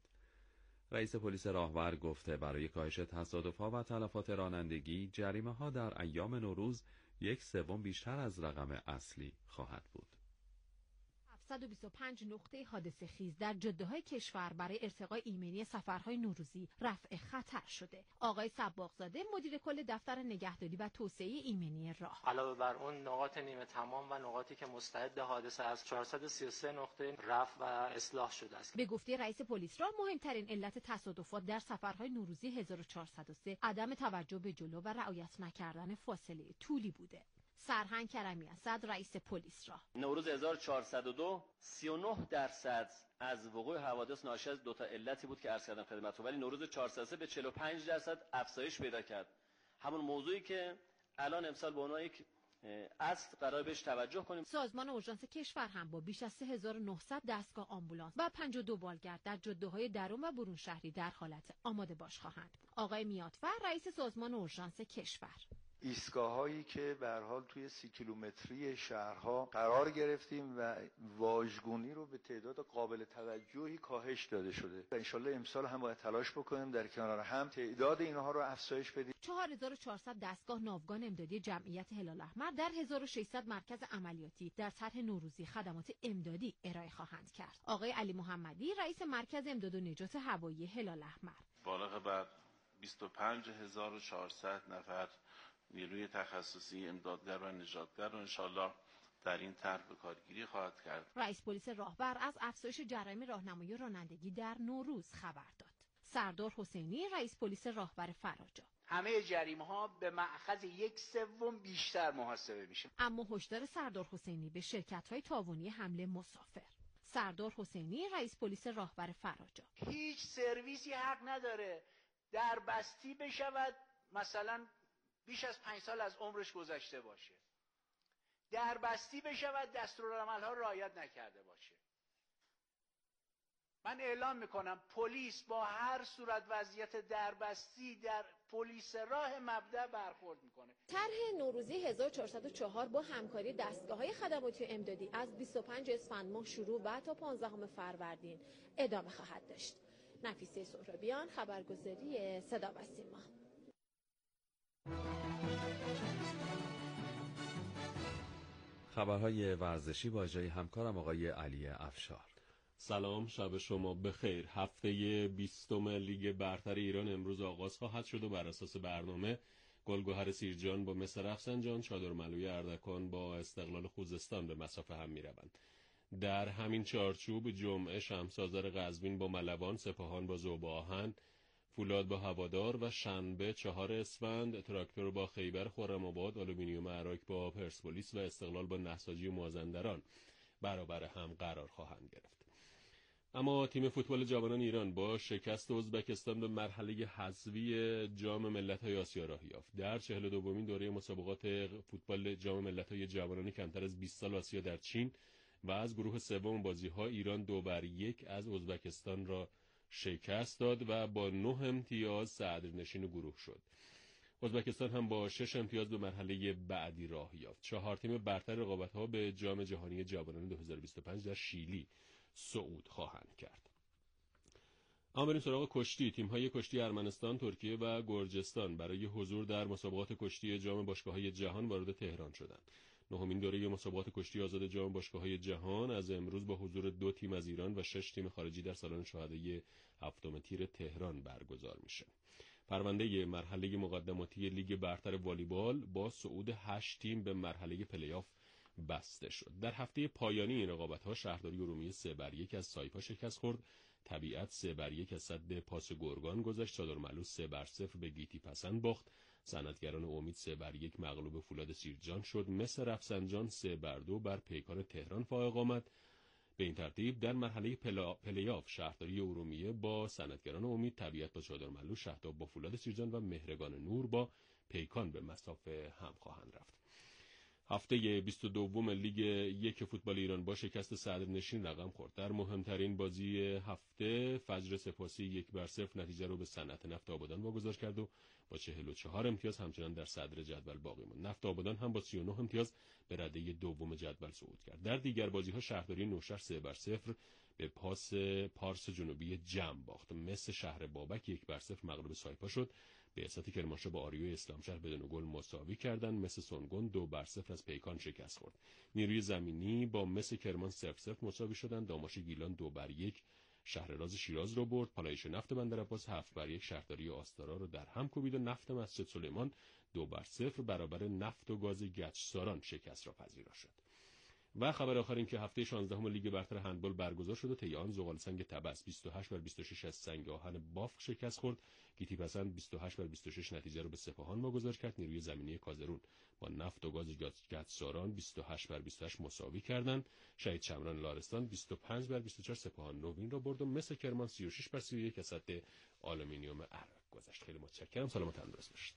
Speaker 3: رئیس پلیس راهور گفته برای کاهش تصادف‌ها و تلفات رانندگی جریمه‌ها در ایام نوروز یک سوم بیشتر از رقم اصلی خواهد بود.
Speaker 6: هفتصد و بیست و پنج نقطه حادثه خیز در جاده‌های کشور برای ارتقای ایمنی سفرهای نوروزی رفع خطر شده. آقای صباغزاده مدیر کل دفتر نگهداری و توسعه ایمنی راه
Speaker 17: علاوه بر اون نقاط نیمه تمام و نقاطی که مستعد حادثه از چهارصد و سی و سه نقطه رفع و اصلاح شده است.
Speaker 6: به گفته رئیس پلیس راه مهمترین علت تصادفات در سفرهای نوروزی هزار و چهارصد و سه عدم توجه به جلو و رعایت نکردن فاصله طولی بوده. سرهنگ کرمی اسد رئیس پلیس راه
Speaker 18: نوروز هزار و چهارصد و دو سی و نه درصد از وقوع حوادث ناشی از دو تا علتی بود که عرض کردم خدمتتون، ولی نوروز چهارصد و سه به چهل و پنج درصد افزایش پیدا کرد. همون موضوعی که الان امسال به عنوان یک اصل قرار بهش توجه کنیم.
Speaker 6: سازمان اورژانس کشور هم با بیش از سه هزار و نهصد دستگاه آمبولانس و پنجاه و دو بالگرد در جاده‌های درون و برون شهری در حالت آماده باش خواهند بود. آقای میاتفر رئیس سازمان اورژانس کشور:
Speaker 19: ایستگاه‌هایی که به هر حال توی سی کیلومتری شهرها قرار گرفتیم و واژگونی رو به تعداد قابل توجهی کاهش داده شده. ان شاءالله امسال هم باید تلاش بکنیم در کنار هم تعداد اینها رو افزایش بدیم.
Speaker 6: چهار هزار و چهارصد دستگاه ناوگان امدادی جمعیت هلال احمر در هزار و ششصد مرکز عملیاتی در طرح نوروزی خدمات امدادی ارائه خواهند کرد. آقای علی محمدی رئیس مرکز امداد و نجات هوایی هلال احمر:
Speaker 20: بالغ بر بیست و پنج هزار و چهارصد نفر نیروی تخصصی امدادگر و نجاتگر رو انشالله در این طرح به کارگیری خواهد کرد.
Speaker 6: رئیس پلیس راهور از افزایش جرایم راهنمایی و رانندگی در نوروز خبر داد. سردار حسینی رئیس پلیس راهور فراجا:
Speaker 21: همه جریمه ها به مأخذ یک سوم بیشتر محاسبه میشه.
Speaker 6: اما هشدار سردار حسینی به شرکت های تاوانی حمل مسافر. سردار حسینی رئیس پلیس راهور فراجا:
Speaker 21: هیچ سرویسی حق نداره در بستی بشود مثلا بیش از پنج سال از عمرش گذشته باشه، در بستی بشود دستورالعمل‌ها رعایت نکرده باشه. من اعلام میکنم پلیس با هر صورت وضعیت دربستی در پلیس راه مبدأ برخورد میکنه.
Speaker 1: طرح نوروزی هزار و چهارصد و چهار با همکاری دستگاه‌های خدماتی و امدادی از بیست و پنجم اسفند ماه شروع و تا پانزدهم فروردین ادامه خواهد داشت. نفیسه سهرابیان، خبرگزاری صدا و سیما.
Speaker 3: خبرهای ورزشی با اجرای همکارم آقای علی افشار.
Speaker 22: سلام، شب شما بخیر. هفته بیستم لیگ برتر ایران امروز آغاز خواهد شد و بر اساس برنامه گلگهر سیرجان با مس رفسنجان، چادرملوی اردکان با استقلال خوزستان به مصاف هم می‌روند. در همین چارچوب جمعه شمس‌آذر قزوین با ملوان، سپاهان با ذوب آهن، فولاد با هوادار و شنبه چهار اسفند تراکتور با خیبر خرم‌آباد، آلومینیوم عراق با پرسپولیس و استقلال با نساجی و مازندران برابر هم قرار خواهند گرفت. اما تیم فوتبال جوانان ایران با شکست ازبکستان به مرحله حذفی جام ملت‌های آسیا راه یافت. در چهل و دومین دوره مسابقات فوتبال جام ملت‌های جوانان کمتر از بیست سال آسیا در چین و از گروه سوم بازی‌ها ایران دو بر یک از ازبکستان را شکست داد و با نه امتیاز صدرنشین گروه شد. ازبکستان هم با شش امتیاز به مرحله بعدی راه یافت. چهار تیم برتر رقابت‌ها به جام جهانی جوانان دو هزار و بیست و پنج در شیلی صعود خواهند کرد. اما بریم سراغ کشتی. تیم‌های کشتی ارمنستان، ترکیه و گرجستان برای حضور در مسابقات کشتی جام باشگاه‌های جهان وارد تهران شدند. نهمین دوره مسابقات کشتی آزاد جام باشگاه‌های جهان از امروز با حضور دو تیم از ایران و شش تیم خارجی در سالن شهدای هفتم تیر تهران برگزار میشه. پرونده مرحله مقدماتی لیگ برتر والیبال با صعود هشت تیم به مرحله پلی‌آف بسته شد. در هفته پایانی این رقابت‌ها شهرداری ارومیه سه بر یک از سایپا شکست خورد، طبیعت سه بر یک از سد پاس گرگان گذشت، چادرملو سه بر صفر به گیتی پسند باخت، صنعتگران امید سه بر یک مغلوب فولاد سیرجان شد، مس رفسنجان سه بر دو بر پیکان تهران فائق آمد. به این ترتیب در مرحله پلی‌آف شهرداری ارومیه با صنعتگران امید، طبیعت با چادرملو، شهداب با فولاد سیرجان و مهرگان نور با پیکان به مصافه هم خواهند رفت. هفته بیست و دوم لیگ یک فوتبال ایران با شکست صدرنشین رقم خورد. در مهمترین بازی هفته فجر سپاسی یک بر صفر نتیجه رو به صنعت نفت آبادان واگذار کرد و با چهل و چهار امتیاز همچنان در صدر جدول باقی ماند. نفت آبادان هم با سی و نه امتیاز به رده دوم جدول صعود کرد. در دیگر بازی‌ها شهرداری نوشهر سه بر صفر به پاس پارس جنوبی جم باخت. مس شهر بابک یک بر صفر مغلوب سایپا شد. بعثت کرمانشاه با آریو اسلامشهر بدون گل مساوی کردند. مس سونگون دو بر صفر از پیکان شکست خورد. نیروی زمینی با مس کرمان صفر صفر مساوی شدند. داماش گیلان دو بر یک شهرراز شیراز رو برد. پالایش نفت بندرعباس هفت بر یک شهرداری آستارا رو در هم کوبید و نفت مسجد سلیمان دو بر صفر برابر نفت و گاز گچساران شکست را پذیرا شد. و خبر آخر این که هفته شانزدهم لیگ برتر هندبال برگزار شد و طی آن زغال سنگ طبس بیست و هشت بر بیست و شش از سنگ آهن بافق شکست خورد. گیتی پسند بیست و هشت بر بیست و شش نتیجه رو به سپاهان واگذار کرد. نیروی زمینی کازرون با نفت و گاز گچساران بیست و هشت بر بیست و هشت مساوی کردند. شهید شمران لارستان بیست و پنج بر بیست و چهار سپاهان نوین را برد و مس کرمان سی و شش بر سی و یک از سد آلومینیوم عراق گذشت. خیلی متشکرم. سلامت و تندرست باشید.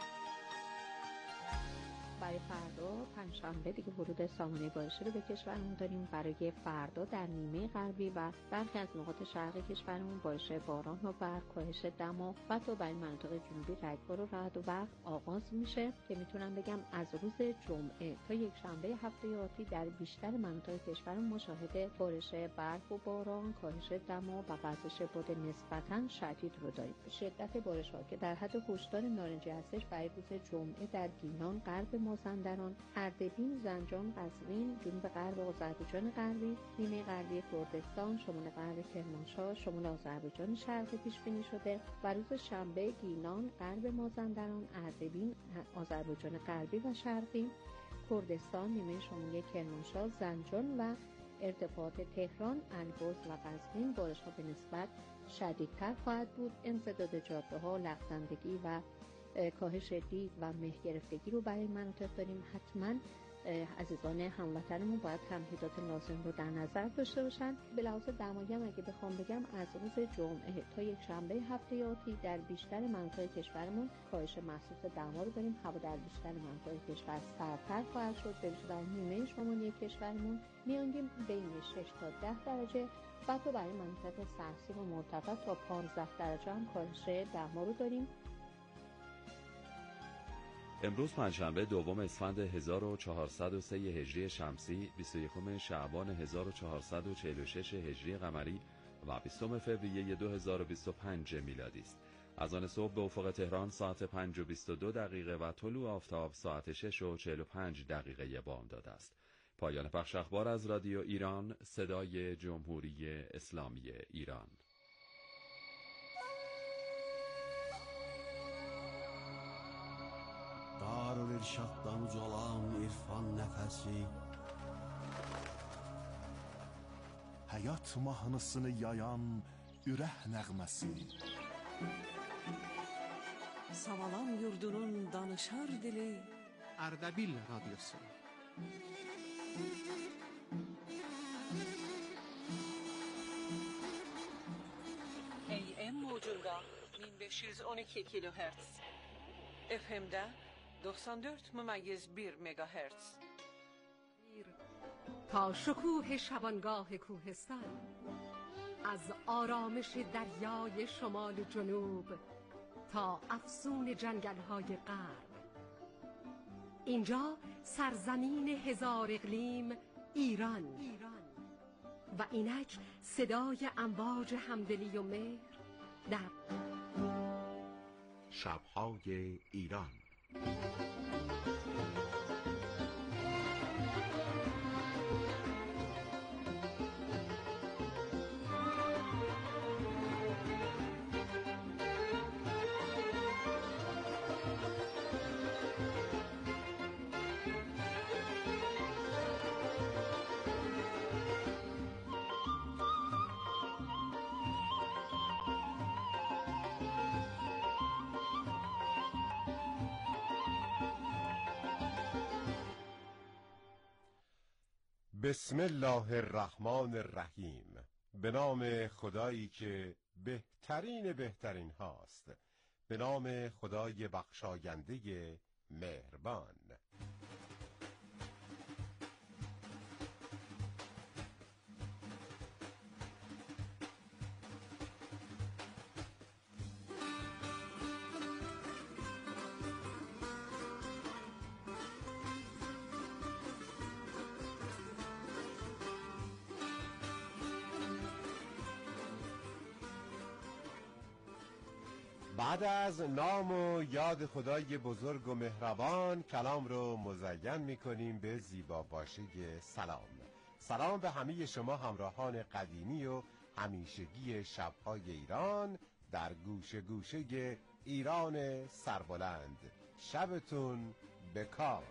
Speaker 23: برای فردا پنجشنبه دیگه ورود سامانه بارشی رو به کشورمون داریم. برای فردا در نیمه غربی و برخی از نقاط شرقی کشورمون بارش باران و برف، کاهش دما و تو برای مناطق جنوبی رگبار و رعد و برق آغاز میشه که میتونم بگم از روز جمعه تا یک شنبه هفته آتی در بیشتر مناطق کشورمون مشاهده بارش برف و باران، کاهش دما و وزش باد نسبتاً شدید رو داریم. شدت بارش‌ها که در حد هشدار نارنجی هستش برای روز جمعه در گیلان، غرب مازندران، اردبیل، زنجان، قزوین، جنوب غرب آذربایجان غربی، نیمه غربی کردستان، شمال غرب کرمانشاه، شمال آذربایجان شرقی پیش بینی شده و روز شنبه گیلان، غرب مازندران، اردبیل، آذربایجان غربی و شرقی، کردستان، نیمه شمالی کرمانشاه، زنجان و ارتفاعات تهران، البرز و قزوین بارش‌ها به نسبت شدیدتر خواهد بود. انسداد جاده‌ها، لغزندگی و کاهش دید و مه گرفتگی رو برای مناطق داریم. حتما عزیزان هموطنمون باید تمهیدات لازم رو در نظر داشته باشن. به لحاظ دمایی هم اگه بخوام بگم از روز جمعه تا یک شنبه هفته آتی در بیشتر مناطق کشورمون کاهش محسوس دما رو داریم. هوا در بیشتر مناطق کشور سردتر خواهد شد، به ویژه در نیمه شمالی کشورمون میانگین بین شش تا ده درجه و تو برای مناطق سرسیر و مرتفع تا پانزده درجه هم کاهش دما رو داریم.
Speaker 3: امروز پنجشنبه دوم اسفند هزار و چهارصد و سه هجری شمسی، بیست و یکم شعبان هزار و چهارصد و چهل و شش هجری قمری و بیستم فوریه دو هزار و بیست و پنج میلادی است. از آن صبح به افق تهران ساعت پنج و بیست و دو دقیقه و طلوع آفتاب ساعت شش و چهل و پنج دقیقه بامداد است. پایان پخش اخبار از رادیو ایران، صدای جمهوری اسلامی ایران.
Speaker 2: Darül-İrşaddan ucalan irfan nəfəsi,
Speaker 5: həyat mahnısını yayan ürək nəğməsi,
Speaker 8: Savalan yurdunun danışar dili,
Speaker 2: Ərdəbil radyosu.
Speaker 8: A M موجunda bin beş yüz on iki kilohertz, F M'de doksan dört ممیز bir مگاهرتز.
Speaker 24: تا شکوه شبانگاه کوهستان، از آرامش دریای شمال و جنوب تا افسون جنگل‌های غرب، اینجا سرزمین هزار اقلیم ایران و اینک صدای امواج همدلی و مهر در
Speaker 5: شب‌های ایران. بسم الله الرحمن الرحیم. به نام خدایی که بهترین بهترین هاست، به نام خدای بخشاینده مهربان. بعد از نام و یاد خدای بزرگ و مهربان، کلام رو مزین میکنیم به زیبا باشه سلام. سلام به همه شما همراهان قدیمی و همیشگی شب‌های ایران در گوشه گوشه ایران سربلند. شبتون بکام.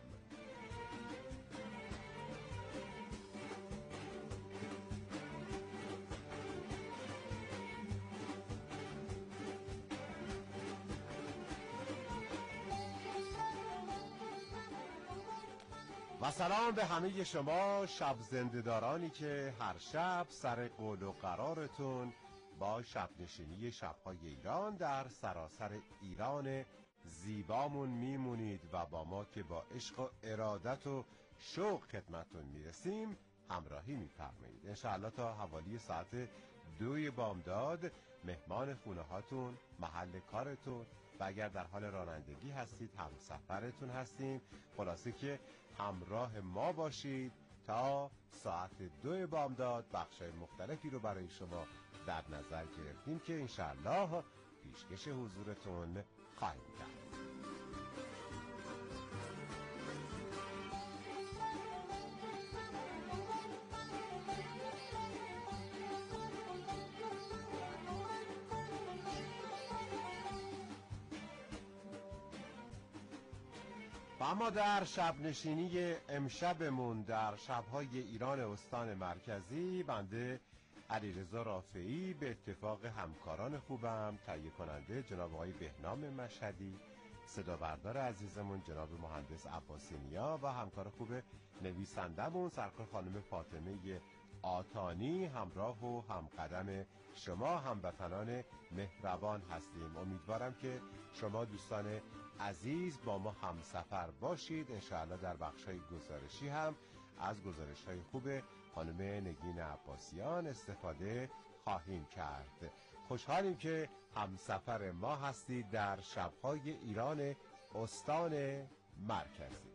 Speaker 5: و سلام به همه شما شب زنده‌دارانی که هر شب سر قول و قرارتون با شب نشینی شب‌های ایران در سراسر ایران زیبامون میمونید و با ما که با عشق و ارادت و شوق خدمتون میرسیم همراهی میفرمایید. انشاءالله تا حوالی ساعت دوی بامداد مهمان خونه هاتون، محل کارتون و اگر در حال رانندگی هستید هم سفرتون هستیم. خلاصه که همراه ما باشید تا ساعت دو بامداد. بخشای مختلفی رو برای شما در نظر گرفتیم که انشاءالله پیشکش حضورتون خواهیم کرد. و اما در شب نشینی امشبمون در شب‌های ایران استان مرکزی، بنده علیرضا رافعی به اتفاق همکاران خوبم تهیه کننده جناب آقای بهنام مشهدی، صدا بردار عزیزمون جناب مهندس عباسی نیا و همکار خوب نویسندمون سرکار خانم فاطمه آتانی همراه و همقدم شما هموطنان مهربان هستیم. امیدوارم که شما دوستان عزیز با ما همسفر باشید. انشاءالله در بخشای گزارشی هم از گزارش‌های خوب خانم نگین عباسیان استفاده خواهیم کرد. خوشحالیم که همسفر ما هستید در شب‌های ایران استان مرکزی.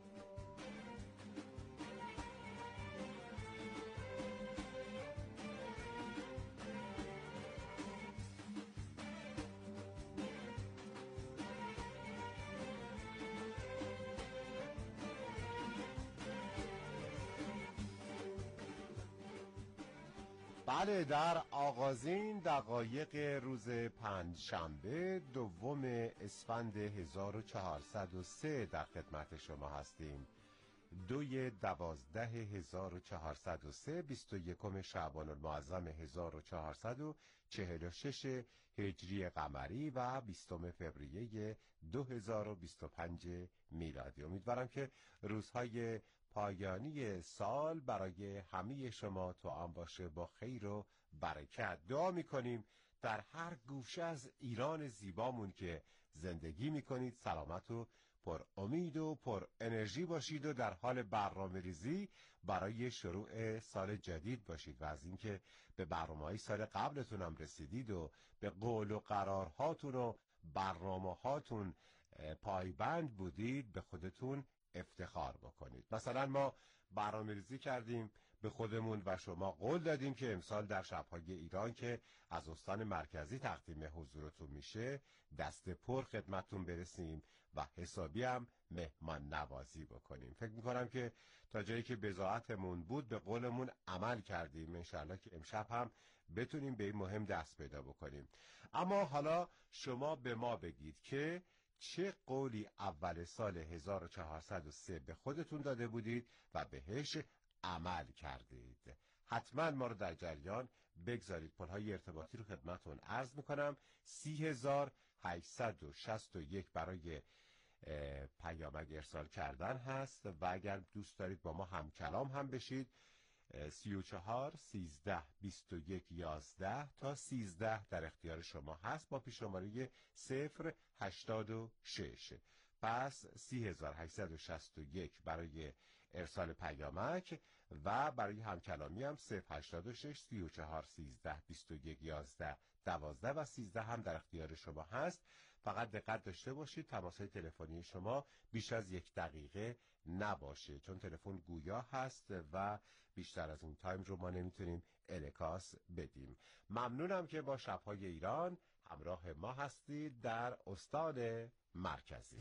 Speaker 5: بله، در آغازین دقایق روز پنجشنبه دوم اسفند هزار و چهارصد و سه در خدمت شما هستیم. دوی دوازده هزار و چهارصد و سه، بیست و یکم شعبان المعظم هزار و چهارصد و چهل و شش هجری قمری و بیستم فوریه دو هزار و بیست و پنج میلادی. امیدوارم که روزهای پایانی سال برای همه شما توأم باشه با خیر و برکت. دعا میکنیم در هر گوشه از ایران زیبامون که زندگی میکنید سلامت و پر امید و پر انرژی باشید و در حال برنامه ریزی برای شروع سال جدید باشید و از اینکه به برنامه‌های سال قبلتون هم رسیدید و به قول و قرارهاتون و برنامه‌هاتون پایبند بودید به خودتون افتخار بکنید. مثلا ما برنامه‌ریزی کردیم به خودمون و شما قول دادیم که امسال در شب‌های ایران که از استان مرکزی تقدیم حضورتون میشه دست پر خدمتتون برسیم و حسابی هم مهمان نوازی بکنیم. فکر میکنم که تا جایی که بضاعتمون بود به قولمون عمل کردیم. انشالله که امشب هم بتونیم به این مهم دست پیدا بکنیم. اما حالا شما به ما بگید که چه قولی اول سال هزار و چهارصد و سه به خودتون داده بودید و بهش عمل کردید؟ حتما ما رو در جریان بگذارید. پلهای ارتباطی رو خدمتون عرض میکنم. سی هزار هشتصد و شصت و یک برای پیامک ارسال کردن هست و اگر دوست دارید با ما هم کلام هم بشید سی و چهار سیزده بیست و یک یازده تا سیزده در اختیار شما هست با پیش شماره صفر هشتاد و شش. پس سی هزار هشتصد و شصت و یک برای ارسال پیامک و برای همکلامی هم صفر هشتاد و شش سی و چهار سیزده بیست و یک یازده دوازده و سیزده هم در اختیار شما هست. فقط دقت داشته باشید تماس‌های تلفنی شما بیش از یک دقیقه نباشه چون تلفن گویا هست و بیشتر از اون تایم رو ما نمیتونیم انعکاس بدیم. ممنونم که با شب‌های ایران همراه ما هستید در استان مرکزی.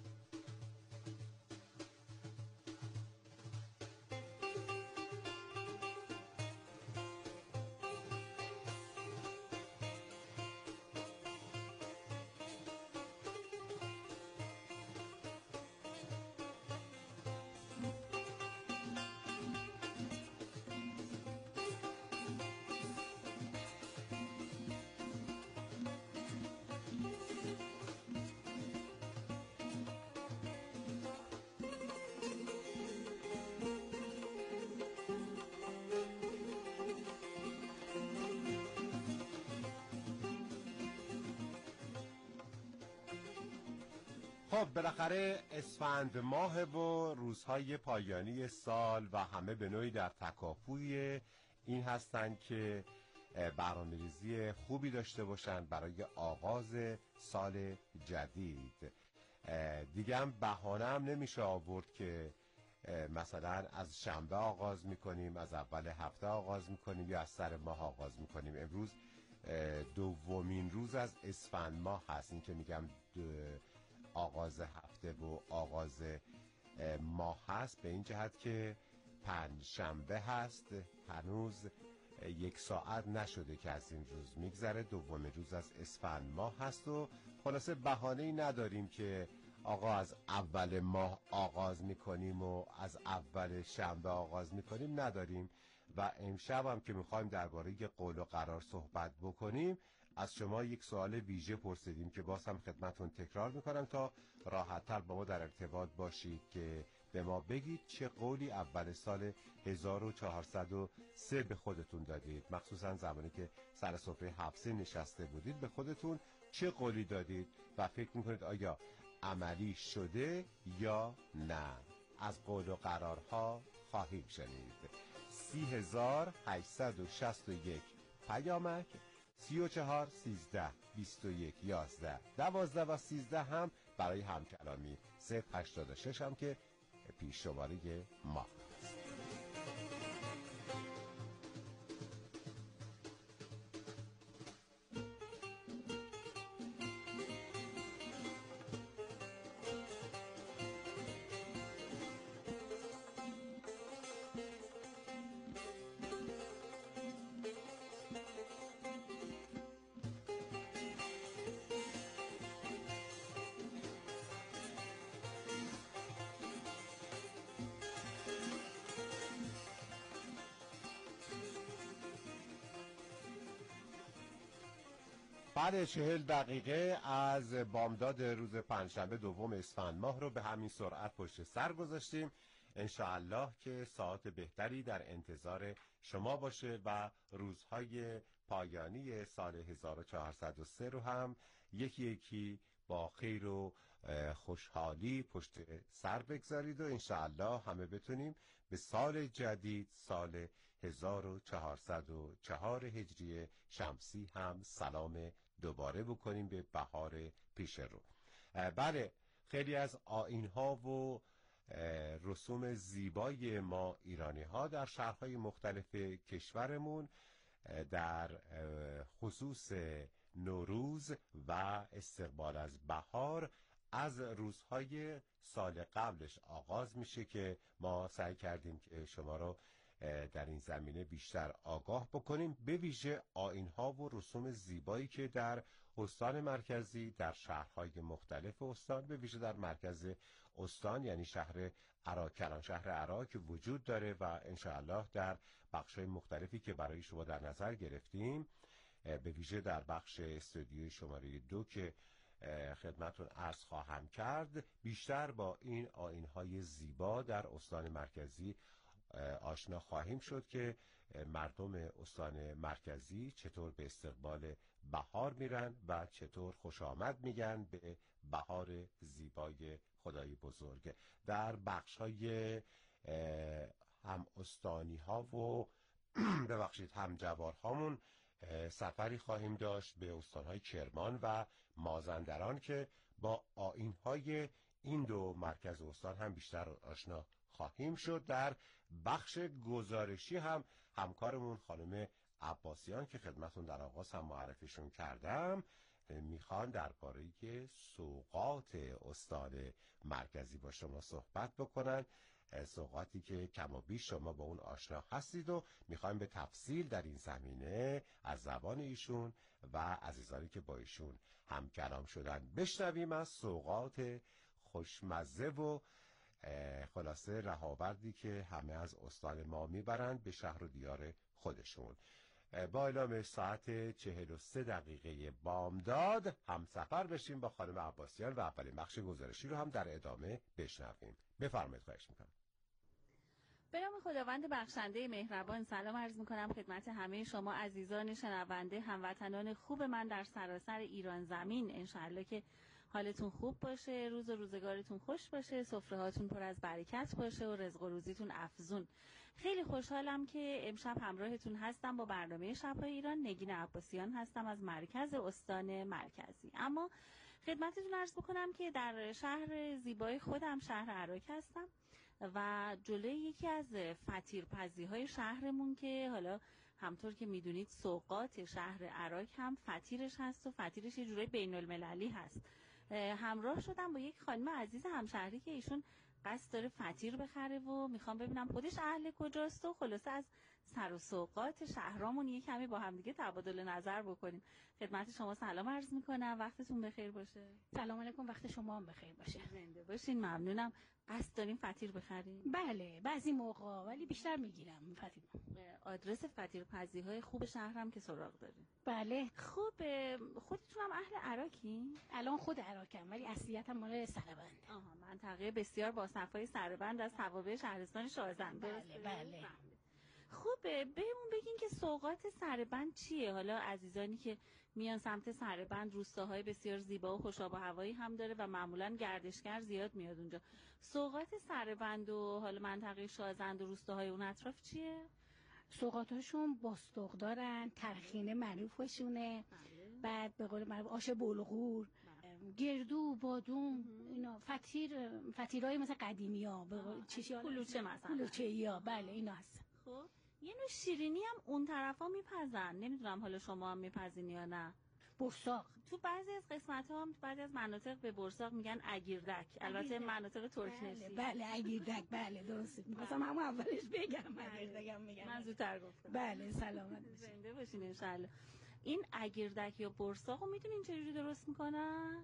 Speaker 5: خب بالاخره اسفند ماه و روزهای پایانی سال و همه به نوعی در تکاپوی این هستند که برنامه‌ریزی خوبی داشته باشن برای آغاز سال جدید. دیگه هم بهانه هم نمیشه آورد که مثلا از شنبه آغاز میکنیم، از اول هفته آغاز میکنیم یا از سر ماه آغاز میکنیم. امروز دومین روز از اسفند ماه هست. این که میگم آغاز هفته و آغاز ماه هست به این جهت که پنج شنبه هست، هنوز یک ساعت نشده که از این روز میگذره. دومین روز از اسفند ماه هست و خلاصه بهانه‌ای نداریم که آقا از اول ماه آغاز میکنیم و از اول شنبه آغاز میکنیم نداریم. و امشب هم که میخوایم درباره قول و قرار صحبت بکنیم از شما یک سوال ویژه پرسیدیم که باز هم خدمتون تکرار میکنم تا راحت‌تر با ما در ارتباط باشید که به ما بگید چه قولی اول سال هزار و چهارصد و سه به خودتون دادید، مخصوصا زمانی که سر سفره حفصه نشسته بودید به خودتون چه قولی دادید و فکر میکنید آیا عملی شده یا نه. از قول و قرارها خواهیم شنید. سی هزار هشتصد و شصت و یک پیامک، سی و چهار سیزده بیست و یک یازده دوازده و سیزده هم برای همکلامی، صفر هشتاد و شش هم که پیش شماره ما هست. بعد چهل دقیقه از بامداد روز پنجشنبه دوم اسفند ماه رو به همین سرعت پشت سر گذاشتیم. انشاءالله که ساعت بهتری در انتظار شما باشه و روزهای پایانی سال هزار و چهارصد و سه رو هم یکی یکی با خیر و خوشحالی پشت سر بگذارید و انشاءالله همه بتونیم به سال جدید، سال هزار و چهارصد و چهار هجری شمسی هم سلام دوباره بکنیم به بهار پیش رو. بله، خیلی از آیین‌ها و رسوم زیبای ما ایرانی ها در شهرهای مختلف کشورمون در خصوص نوروز و استقبال از بهار از روزهای سال قبلش آغاز میشه که ما سعی کردیم که شما رو در این زمینه بیشتر آگاه بکنیم، به ویژه آیین‌ها و رسوم زیبایی که در استان مرکزی، در شهرهای مختلف استان، به ویژه در مرکز استان یعنی شهر عراق، کلان شهر عراق وجود داره و انشاءالله در بخش‌های مختلفی که برای شما در نظر گرفتیم، به ویژه در بخش استودیوی شماره دو که خدمتون عرض خواهم کرد، بیشتر با این آیین‌های زیبا در استان مرکزی آشنا خواهیم شد که مردم استان مرکزی چطور به استقبال بهار میرن و چطور خوش آمد میگن به بهار زیبای خدای بزرگ. در بخش‌های هم استانی ها و ببخشید هم جوار هامون سفری خواهیم داشت به استان‌های کرمان و مازندران که با آیین‌های این دو مرکز استان هم بیشتر آشنا خواهیم شد. در بخش گزارشی هم همکارمون خانم عباسیان که خدمتون در آغاز هم معرفیشون کردم میخوان درباره سوغات استان مرکزی با شما صحبت بکنن، سوغاتی که کم و بیش شما با اون آشنا هستید و میخوایم به تفصیل در این زمینه از زبان ایشون و عزیزانی که با ایشون هم کلام شدن بشنویم از سوغات خوشمزه و خلاصه رهاوردی که همه از استان ما میبرند به شهر و دیار خودشون. با اعلام ساعت چهل و سه دقیقه بامداد هم سفر بشیم با خانم عباسیان و اولین بخش گزارشی رو هم در ادامه بشنویم. بفرمایید، خواهش میکنم.
Speaker 7: به نام خداوند بخشنده مهربان سلام عرض میکنم خدمت همه شما عزیزان شنونده، هموطنان خوب من در سراسر ایران زمین. انشالله که حالتون خوب باشه، روز و روزگارتون خوش باشه، سفره هاتون پر از برکت باشه و رزق و روزیتون افزون. خیلی خوشحالم که امشب همراهتون هستم با برنامه شب‌های ایران. نگین عباسیان هستم از مرکز استان مرکزی. اما خدمتتون عرض بکنم که در شهر زیبای خودم، شهر عراق هستم و جلوی یکی از فطیرپزی‌های شهرمون که حالا همطور که میدونید سوغات شهر عراق هم فطیرش هست و فطیرش یه جورای بین المللی هست. همراه شدم با یک خانم عزیز همشهری که ایشون قصد داره فطیر بخره و میخوام ببینم خودش اهل کجاست و خلاصه از سر و سوقات شهرامون یه کمی با هم دیگه تبادل نظر بکنیم. خدمت شما سلام عرض میکنم، وقتتون بخیر باشه.
Speaker 4: سلام علیکم، وقت شما هم بخیر باشه.
Speaker 7: زنده باشین، ممنونم. قصد داریم فطیر بخریم؟
Speaker 4: بله بعضی موقع، ولی بیشتر میگیرم فطیر.
Speaker 7: آدرس فطیرپزی های خوب شهرم که سراغ داریم.
Speaker 4: بله.
Speaker 7: خوب، خودتون هم اهل عراقی؟
Speaker 4: الان خود عراقم ولی اصلیتم مال سربند.
Speaker 7: آها، منطقه بسیار با صفای سربند از توابع شهرستان شازند.
Speaker 4: بله بله.
Speaker 7: خوب، بهمون بگین که سوغات سربند چیه؟ حالا عزیزانی که میان سمت سربند روستاهای بسیار زیبا و خوشاب و هوایی هم داره و معمولا گردشگر زیاد میاد اونجا. سوغات سربند و حالا منطقه شازند و روستاهای اون اطراف چیه؟
Speaker 4: سوغاتاشون باستوق دارن، ترخینه معروفشونه، بعد به قول معروف آش بلغور، گردو، بادوم، اینا فطیر، فطیرای مثلا قدیمی ها، به قول چیزی
Speaker 7: کلوچه مثلا،
Speaker 4: کلوچه یا بله اینا هست.
Speaker 7: خب یه نوع شیرینی هم اون طرفا میپزن، نمیدونم حالا شما هم میپزین یا نه.
Speaker 4: برساق
Speaker 7: تو بعضی از قسمت ها هم تو بعضی از مناطق به برساق میگن اگیردک، البته مناطق ترکنسی.
Speaker 4: بله بله اگیردک، بله درست. مثلا همون اولش بگم اگیردکم میگم،
Speaker 7: من زودتر گفتم.
Speaker 4: بله سلامت باشین،
Speaker 7: زنده باشین ان شاء الله. این اگیردک یا برساقو میدونین چجوری درست میکنن؟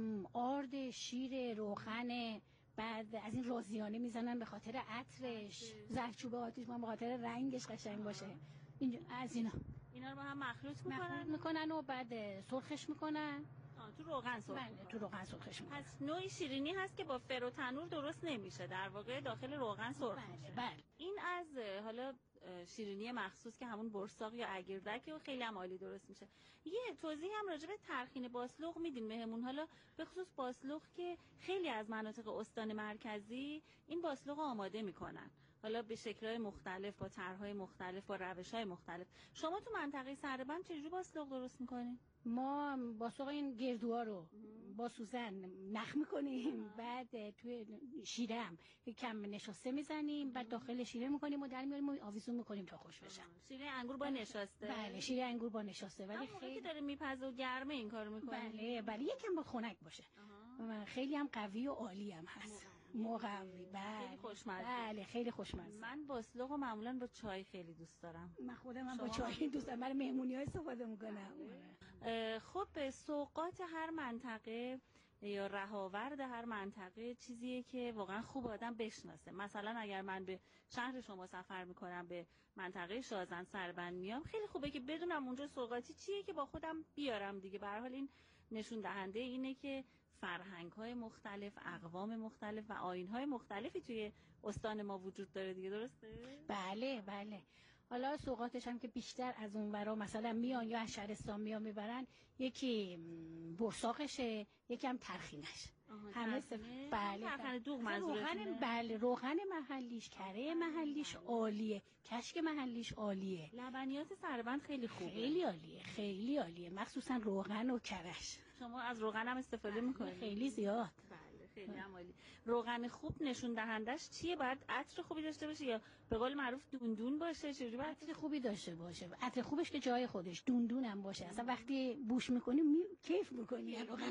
Speaker 4: آرد، شیر، روغن، بعد از این رازیانه میزنن به خاطر عطرش، زردچوبه آتیش من به خاطر رنگش قشنگ باشه. اینجا از اینا
Speaker 7: اینا رو با هم مخلوط میکنن
Speaker 4: مخلوط میکنن و بعد سرخش میکنن.
Speaker 7: آه، تو روغن سرخ.
Speaker 4: بله تو روغن سرخش میکنن.
Speaker 7: پس نوعی شیرینی هست که با فر و تنور درست نمیشه، در واقع داخل روغن سرخ میشه.
Speaker 4: بله.
Speaker 7: این از حالا شیرینی مخصوص که همون برساق یا اگیردک و خیلی هم عالی درست میشه. یه توضیح هم راجع به ترخین باسلوق میدین بهمون، حالا به خصوص باسلوق که خیلی از مناطق استان مرکزی این باسلوق آماده میکنن، حالا به شکل‌های مختلف، با طرح‌های مختلف، با روش‌های مختلف. شما تو منطقه سربند چجوری باسلوق درست میکنین؟
Speaker 4: ما باسلوق این گردوها رو با سوزن نخ میکنیم، بعد توی شیره هم کم نشاسته میزنیم، بعد داخل شیره میکنیم و در میاریم و آویزون میکنیم تا خوش بشن.
Speaker 7: شیره انگور با نشاسته؟
Speaker 4: بله شیره انگور با نشاسته، ولی
Speaker 7: خیلی که داره میپزه و گرمه این کارو میکنه.
Speaker 4: بله بله یکم با خنک باشه. خیلی هم قوی و عالی هم هست. مقوی. بله
Speaker 7: خیلی خوشمزه.
Speaker 4: بله خیلی خوشمزه.
Speaker 7: من باسلوقو معمولا با چای خیلی دوست دارم.
Speaker 4: من خودم با چای دوست دارم، برای مهمونی‌ها استفاده میکنم.
Speaker 7: خب سوغات هر منطقه یا رهاورد هر منطقه چیزیه که واقعا خوب آدم بشناسه. مثلا اگر من به شهر شما سفر میکنم، به منطقه شازند سربند میام، خیلی خوبه که بدونم اونجا سوغاتی چیه که با خودم بیارم دیگه. به هر حال این نشون دهنده اینه که فرهنگ‌های مختلف، اقوام مختلف و آیین‌های مختلفی توی استان ما وجود داره دیگه، درسته؟
Speaker 4: بله بله. حالا سوغاتش هم که بیشتر از اون برا مثلا میان یا از شهرستان میان میبرن، یکی برساقشه، یکی هم ترخینش. همه سف... بله
Speaker 7: ترخین دوغ منظورتونه؟
Speaker 4: بله روغن محلیش، کره محلیش عالیه، کشک محلیش عالیه.
Speaker 7: لبنیات سربند خیلی خوبه.
Speaker 4: خیلی عالیه، خیلی عالیه، مخصوصا روغن و کرش.
Speaker 7: شما از روغن هم استفاده میکنید؟
Speaker 4: خیلی زیاد.
Speaker 7: بله خیلی هم عالی. روغن خوب نشون دهندش چیه؟ باید عطر خوبی داشته باشه یا به قول معروف دوندون باشه؟ چجوری باید
Speaker 4: عطر خوبی داشته باشه؟ عطر خوبش که جای خودش، دوندون هم باشه. اصلا وقتی بوش میکنی می... کیف میکنی روغن.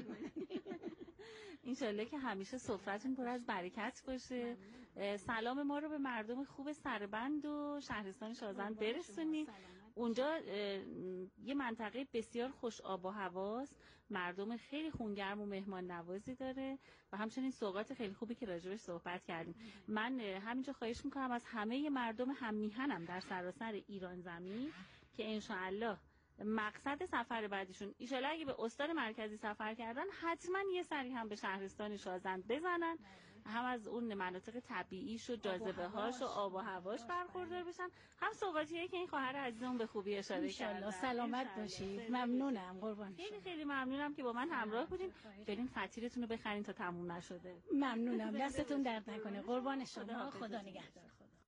Speaker 7: انشالله که همیشه سفرتون پر از برکت باشه. سلام ما رو به مردم خوب سربند و شهرستان شازند برسونید. اونجا یه منطقه بسیار خوش آب و هواست، مردم خیلی خونگرم و مهمان نوازی داره و همچنین سوغات خیلی خوبی که راجبش صحبت کردیم. من همینجا خواهش میکنم از همه مردم هم میهنم در سراسر ایران زمین که انشاءالله مقصد سفر بعدیشون ایشالا اگه به استان مرکزی سفر کردن حتما یه سری هم به شهرستان شازند بزنن، هم از اون مناطق طبیعیش و جاذبه هاش و آب و هواش برخوردار بشن، هم سوغاتیه که این خواهر عزیزمون به خوبی اشاره کردن.
Speaker 4: سلامت باشید. ممنونم قربان.
Speaker 7: خیلی خیلی ممنونم که با من همراه بودین. برین فطیرتون رو بخرین تا تموم نشده.
Speaker 4: ممنونم، دستتون درد نکنه. قربان شما، خدا نگهدار.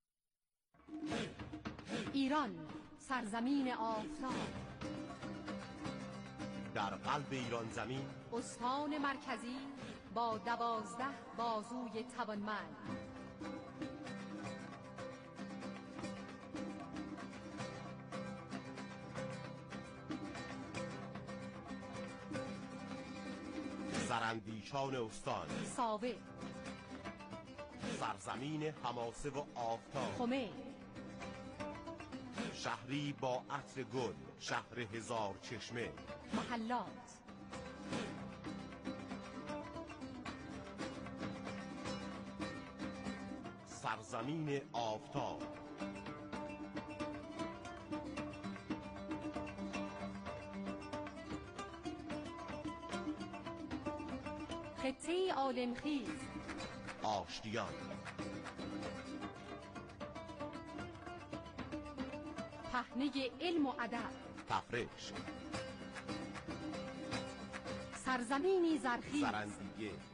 Speaker 24: ایران سرزمین آفتاب،
Speaker 5: در قلب ایران زمین
Speaker 24: استان مرکزی با دوازده بازوی توانمند،
Speaker 5: سراندیشان استان،
Speaker 24: ساوه،
Speaker 5: سرزمین حماسه و آفتاب،
Speaker 24: خمه،
Speaker 5: شهری با عطر گل، شهر هزار چشمه،
Speaker 24: محلات،
Speaker 5: سرزمین آفتاب،
Speaker 24: خطه عالمخیز،
Speaker 5: آشتیان،
Speaker 24: پهنه علم و ادب،
Speaker 5: تفرش،
Speaker 24: سرزمینی زرخیز،
Speaker 5: زرندیه،